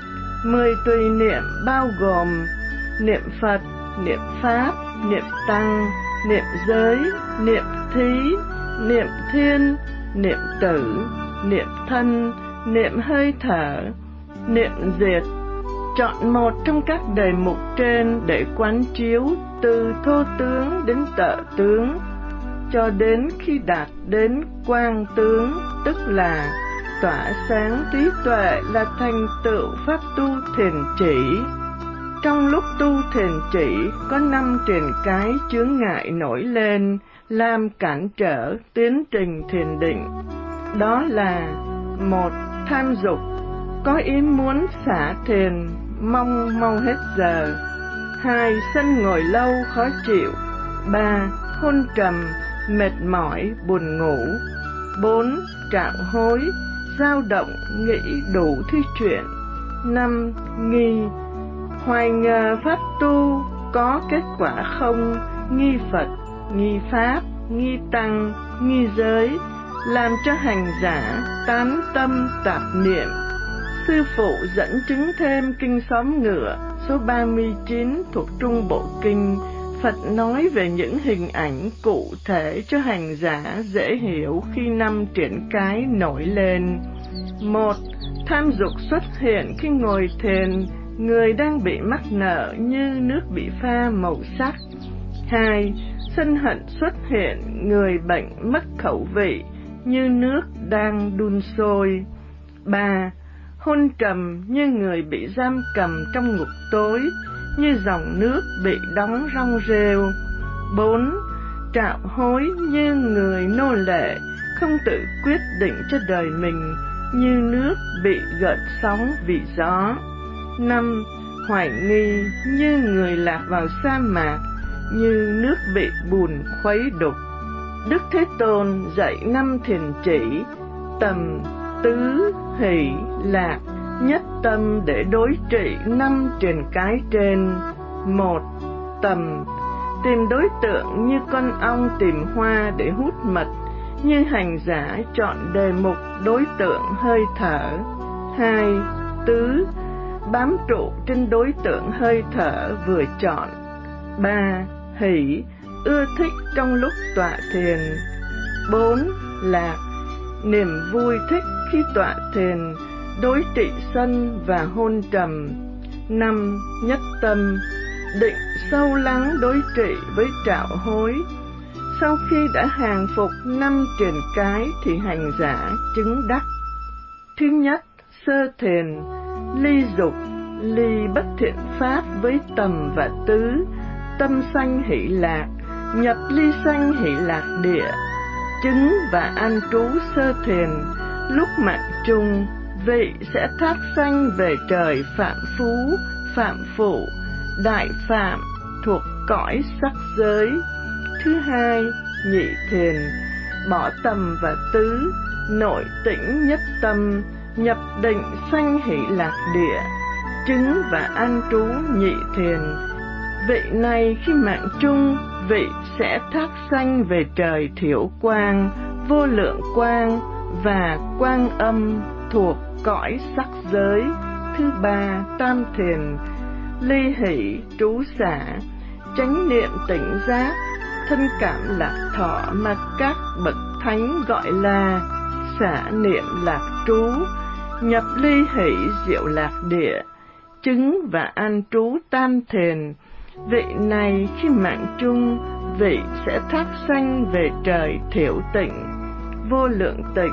Mười tùy niệm bao gồm niệm Phật, niệm Pháp, niệm Tăng, niệm giới, niệm thí, niệm thiên, niệm tử, niệm thân, niệm hơi thở, niệm diệt. Chọn một trong các đề mục trên để quán chiếu từ thô tướng đến tợ tướng, cho đến khi đạt đến quang tướng, tức là tỏa sáng trí tuệ, là thành tựu pháp tu thiền chỉ. Trong lúc tu thiền chỉ, có năm triền cái chướng ngại nổi lên, làm cản trở tiến trình thiền định. Đó là: một. Tham dục, có ý muốn xả thiền, mong mau hết giờ. Hai. Sân ngồi lâu khó chịu. Ba. Hôn trầm, mệt mỏi, buồn ngủ. Bốn. Trạo hối, dao động, nghĩ đủ thứ chuyện. Năm. Nghi, hoài ngờ pháp tu có kết quả không, nghi Phật, nghi Pháp, nghi Tăng, nghi giới, làm cho hành giả tán tâm tạp niệm. Sư phụ dẫn chứng thêm kinh Xóm Ngựa số ba mươi chín thuộc Trung Bộ Kinh. Phật nói về những hình ảnh cụ thể cho hành giả dễ hiểu khi năm triển cái nổi lên. Một. Tham dục xuất hiện khi ngồi thiền, người đang bị mắc nợ như nước bị pha màu sắc. Hai. Sân hận xuất hiện, người bệnh mất khẩu vị như nước đang đun sôi. Ba. Hôn trầm, như người bị giam cầm trong ngục tối, như dòng nước bị đóng rong rêu. Bốn. Trạo hối, như người nô lệ, không tự quyết định cho đời mình, như nước bị gợn sóng vì gió. Năm. Hoài nghi, như người lạc vào sa mạc, như nước bị bùn khuấy đục. Đức Thế Tôn dạy năm thiền chỉ: tầm, tứ, hỷ, lạc, nhất tâm để đối trị năm triền cái trên. Một. Tầm, tìm đối tượng như con ong tìm hoa để hút mật, như hành giả chọn đề mục đối tượng hơi thở. Hai. tứ, bám trụ trên đối tượng hơi thở vừa chọn. Ba. Hỷ, ưa thích trong lúc tọa thiền. Bốn. Lạc, niềm vui thích khi tọa thiền, đối trị sân và hôn trầm. Năm. Nhất tâm, định sâu lắng đối trị với trạo hối. Sau khi đã hàng phục năm triền cái thì hành giả chứng đắc. Thứ nhất, sơ thiền, ly dục, ly bất thiện pháp với tầm và tứ, tâm sanh hỷ lạc, nhập ly sanh hỷ lạc địa, chứng và an trú sơ thiền. Lúc mạng chung, vị sẽ thác sanh về trời phạm phú, phạm phụ, đại phạm thuộc cõi sắc giới. Thứ hai, nhị thiền, bỏ tầm và tứ, nội tĩnh nhất tâm, nhập định sanh hỷ lạc địa, chứng và an trú nhị thiền. Vị này khi mạng chung, vị sẽ thác sanh về trời thiểu quang, vô lượng quang và quang âm thuộc cõi sắc giới. Thứ ba, tam thiền, ly hỷ trú xả, chánh niệm tỉnh giác, thân cảm lạc thọ mà các bậc thánh gọi là xả niệm lạc trú, nhập ly hỷ diệu lạc địa, chứng và an trú tam thiền. Vị này khi mạng chung, vị sẽ thác sanh về trời thiểu tịnh, vô lượng tịnh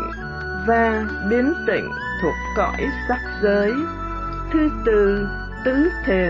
và biến tịnh thuộc cõi sắc giới. Thứ tư, tứ thiền,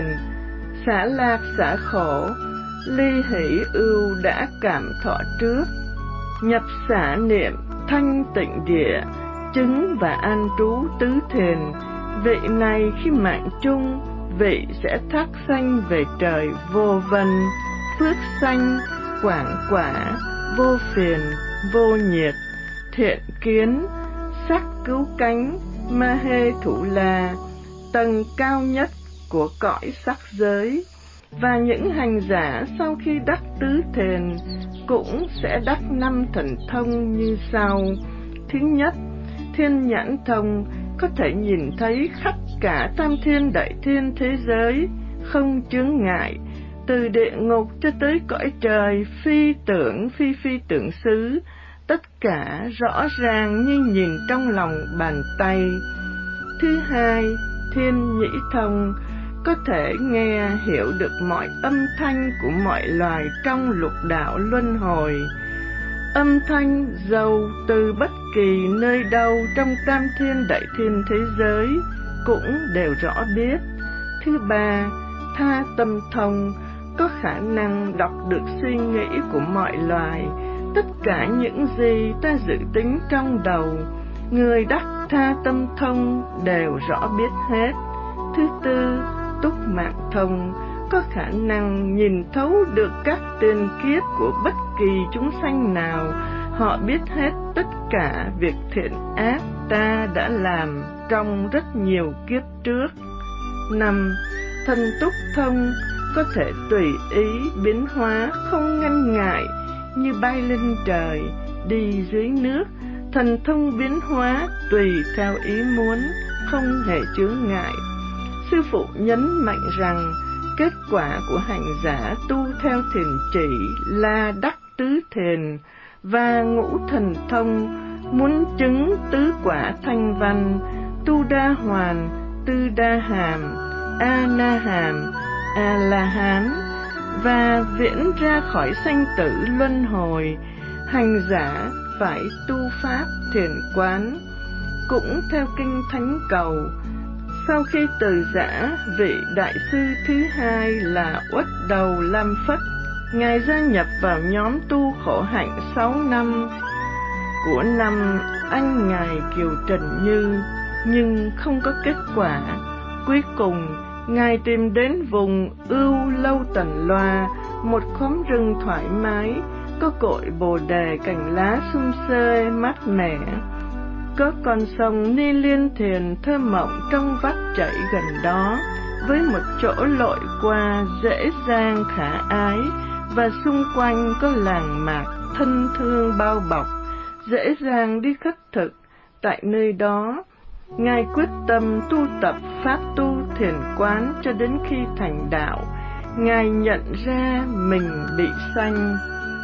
xả lạc xả khổ, ly hỷ ưu đã cảm thọ trước, nhập xả niệm thanh tịnh địa, chứng và an trú tứ thiền. Vị này khi mạng chung, vị sẽ thác sanh về trời vô vân, phước sanh, quảng quả, vô phiền, vô nhiệt, thiện kiến, sắc cứu cánh, ma hê thủ la, tầng cao nhất của cõi sắc giới. Và những hành giả sau khi đắc tứ thiền cũng sẽ đắc năm thần thông như sau. Thứ nhất, thiên nhãn thông, có thể nhìn thấy khắp cả tam thiên đại thiên thế giới, không chướng ngại, từ địa ngục cho tới cõi trời, phi tưởng phi phi tưởng xứ, tất cả rõ ràng như nhìn trong lòng bàn tay. Thứ hai, thiên nhĩ thông, có thể nghe hiểu được mọi âm thanh của mọi loài trong lục đạo luân hồi. Âm thanh dầu từ bất kỳ nơi đâu trong tam thiên đại thiên thế giới cũng đều rõ biết. Thứ ba, tha tâm thông, có khả năng đọc được suy nghĩ của mọi loài, tất cả những gì ta dự tính trong đầu, người đắc tha tâm thông đều rõ biết hết. Thứ tư, túc mạng thông, có khả năng nhìn thấu được các tiền kiếp của bất kỳ chúng sanh nào, họ biết hết tất cả việc thiện ác ta đã làm trong rất nhiều kiếp trước. Năm, thần túc thông, có thể tùy ý biến hóa không ngăn ngại, như bay lên trời, đi dưới nước, thần thông biến hóa tùy theo ý muốn, không hề chướng ngại. Sư phụ nhấn mạnh rằng kết quả của hành giả tu theo thiền chỉ là đắc tứ thiền và ngũ thần thông, muốn chứng tứ quả thanh văn, tu đa hoàn, tư đa hàm, a na hàm, a la hán, và viễn ra khỏi sanh tử luân hồi. Hành giả phải tu pháp thiền quán. Cũng theo kinh Thánh Cầu, sau khi từ giã, vị đại sư thứ hai là Uất Đầu Lam Phất, ngài gia nhập vào nhóm tu khổ hạnh sáu năm của năm anh ngài Kiều Trần Như, nhưng không có kết quả. Cuối cùng, ngài tìm đến vùng Ưu Lâu Tần Loa, một khóm rừng thoải mái, có cội bồ đề cành lá sum xê mát mẻ. Có con sông Ni Liên Thiền thơ mộng trong vắt chảy gần đó, với một chỗ lội qua dễ dàng khả ái, và xung quanh có làng mạc thân thương bao bọc, dễ dàng đi khất thực. Tại nơi đó, ngài quyết tâm tu tập pháp tu thiền quán cho đến khi thành đạo, Ngài nhận ra mình bị sanh.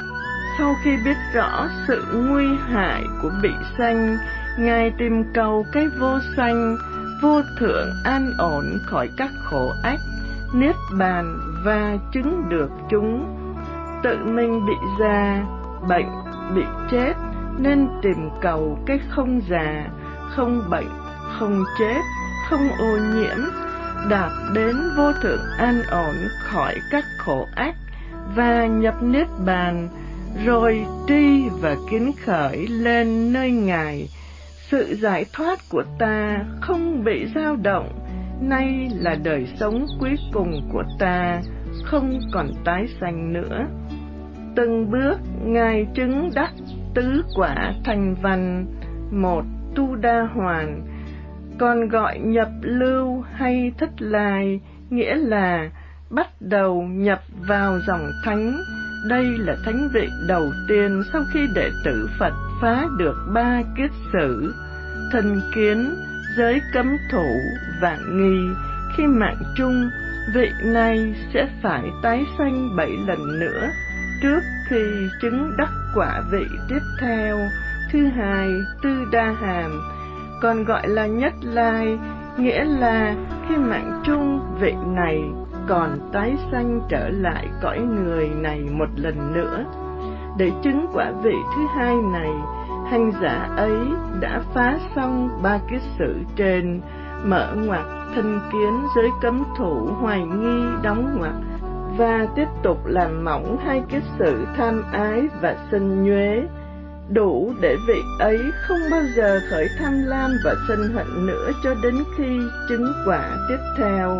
Sau khi biết rõ sự nguy hại của bị sanh, Ngài tìm cầu cái vô sanh, vô thượng an ổn khỏi các khổ ách, niết bàn và chứng được chúng. Tự mình bị già, bệnh, bị chết, nên tìm cầu cái không già, không bệnh, không chết, không ô nhiễm, đạt đến vô thượng an ổn khỏi các khổ ách và nhập niết bàn, rồi tri và kiến khởi lên nơi Ngài. Sự giải thoát của ta không bị dao động, nay là đời sống cuối cùng của ta, không còn tái sanh nữa. Từng bước Ngài chứng đắc tứ quả thành văn. Một, Tu Đa Hoàn, còn gọi nhập lưu hay thất lai, nghĩa là bắt đầu nhập vào dòng thánh. Đây là thánh vị đầu tiên sau khi đệ tử Phật phá được ba kiết sử: thân kiến, giới cấm thủ, vạn nghi. Khi mạng chung, vị này sẽ phải tái sanh bảy lần nữa trước khi chứng đắc quả vị tiếp theo. Thứ hai, Tư Đa Hàm, còn gọi là nhất lai, nghĩa là khi mạng chung, vị này còn tái sanh trở lại cõi người này một lần nữa. Để chứng quả vị thứ hai này, hành giả ấy đã phá xong ba kiết sử trên, mở ngoặc thân kiến, giới cấm thủ, hoài nghi, đóng ngoặc, và tiếp tục làm mỏng hai kiết sử tham ái và sân nhuế, đủ để vị ấy không bao giờ khởi tham lam và sân hận nữa cho đến khi chứng quả tiếp theo.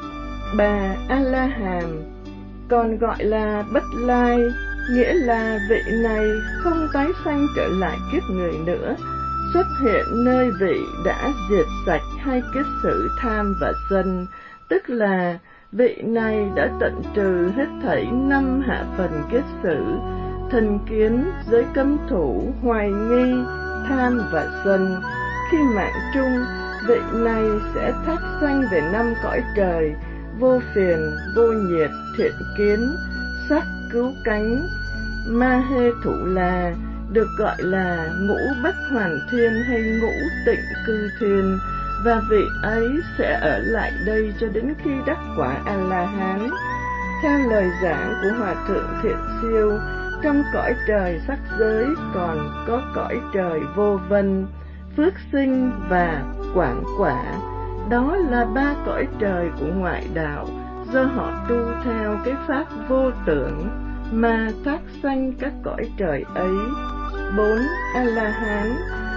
Ba, A-la-hàm, còn gọi là bất lai, nghĩa là vị này không tái sanh trở lại kiếp người nữa, xuất hiện nơi vị đã diệt sạch hai kiết sử tham và sân, tức là vị này đã tận trừ hết thảy năm hạ phần kiết sử: thân kiến, giới cấm thủ, hoài nghi, tham và sân. Khi mạng chung, vị này sẽ thác sanh về năm cõi trời: vô phiền, vô nhiệt, thiện kiến, sắc cứu cánh, ma hê thủ la, được gọi là ngũ bất hoàn thiên hay ngũ tịnh cư thiên, và vị ấy sẽ ở lại đây cho đến khi đắc quả A-la-hán. Theo lời giảng của Hòa Thượng Thiện Siêu, trong cõi trời sắc giới còn có cõi trời vô vân, phước sinh và quảng quả. Đó là ba cõi trời của ngoại đạo, do họ tu theo cái pháp vô tưởng mà thác sanh các cõi trời ấy. Bốn, A-la-hán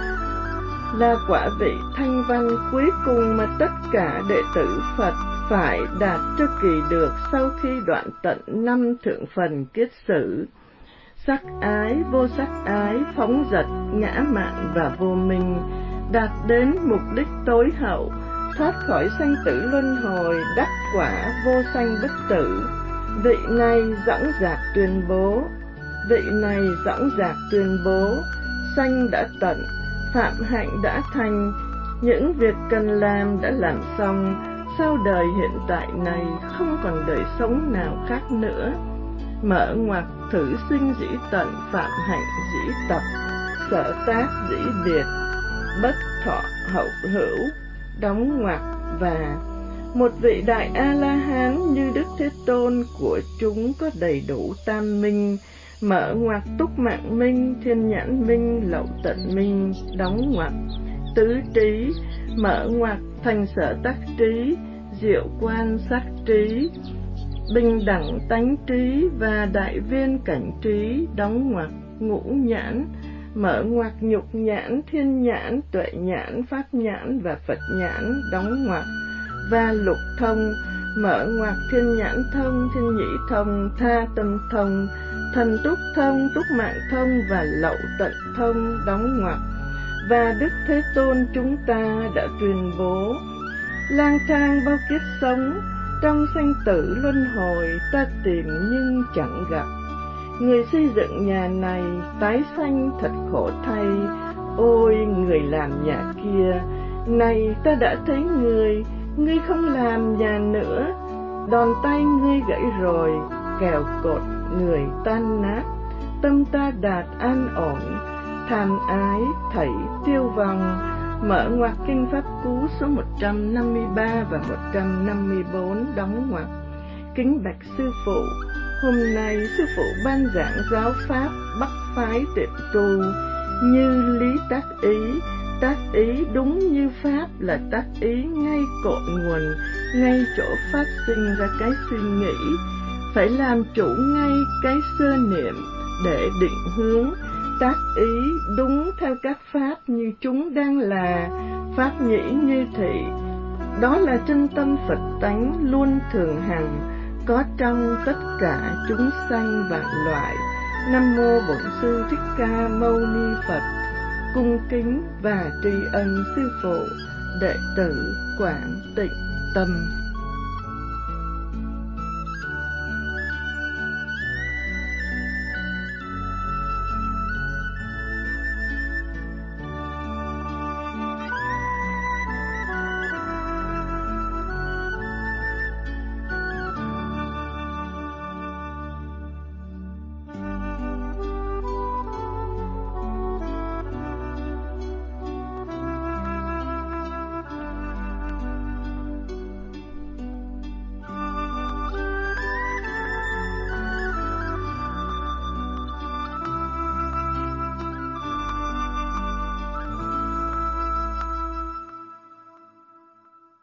là quả vị thanh văn cuối cùng mà tất cả đệ tử Phật phải đạt cho kỳ được sau khi đoạn tận năm thượng phần kiết sử: sắc ái, vô sắc ái, phóng dật, ngã mạn và vô minh, đạt đến mục đích tối hậu, thoát khỏi sanh tử luân hồi, đắc quả vô sanh bất tử. Vị này dõng dạc tuyên bố, vị này dõng dạc tuyên bố, sanh đã tận, phạm hạnh đã thành, những việc cần làm đã làm xong, sau đời hiện tại này không còn đời sống nào khác nữa. Mở ngoặc thử sinh dĩ tận, phạm hạnh dĩ tập, sở tác dĩ biệt, bất thọ hậu hữu, đóng ngoặc. Và một vị đại A-la-hán như Đức Thế Tôn của chúng có đầy đủ tam minh: mở ngoặc túc mạng minh, thiên nhãn minh, lậu tận minh, đóng ngoặc. Tứ trí, mở ngoặc thành sở tác trí, diệu quan sắc trí, bình đẳng tánh trí và đại viên cảnh trí, đóng ngoặc. Ngũ nhãn, mở ngoặc nhục nhãn, thiên nhãn, tuệ nhãn, pháp nhãn và Phật nhãn, đóng ngoặc. Và lục thông, mở ngoặc thiên nhãn thông, thiên nhĩ thông, tha tâm thông, thần túc thông, túc mạng thông và lậu tận thông, đóng ngoặc. Và Đức Thế Tôn chúng ta đã tuyên bố: lang thang bao kiếp sống, trong sanh tử luân hồi ta tìm nhưng chẳng gặp. Người xây dựng nhà này tái sanh thật khổ thay, ôi người làm nhà kia, này ta đã thấy người, ngươi không làm nhà nữa, đòn tay ngươi gãy rồi, kèo cột người tan nát, tâm ta đạt an ổn, tham ái thảy tiêu vong. Mở ngoặc kinh Pháp Cú số một trăm năm mươi ba và một trăm năm mươi bốn, đóng ngoặc. Kính bạch sư phụ, hôm nay sư phụ ban giảng giáo pháp Bắc phái Tiệt Tu như lý tác ý. Tác ý đúng như pháp là tác ý ngay cội nguồn, ngay chỗ phát sinh ra cái suy nghĩ, phải làm chủ ngay cái sơ niệm để định hướng. Tác ý đúng theo các pháp như chúng đang là, pháp nhĩ như thị, đó là chân tâm Phật tánh luôn thường hằng, có trong tất cả chúng sanh vạn loại. Nam mô Bổn Sư Thích Ca Mâu Ni Phật. Cung kính và tri ân sư phụ, đệ tử Quảng Tịnh Tâm.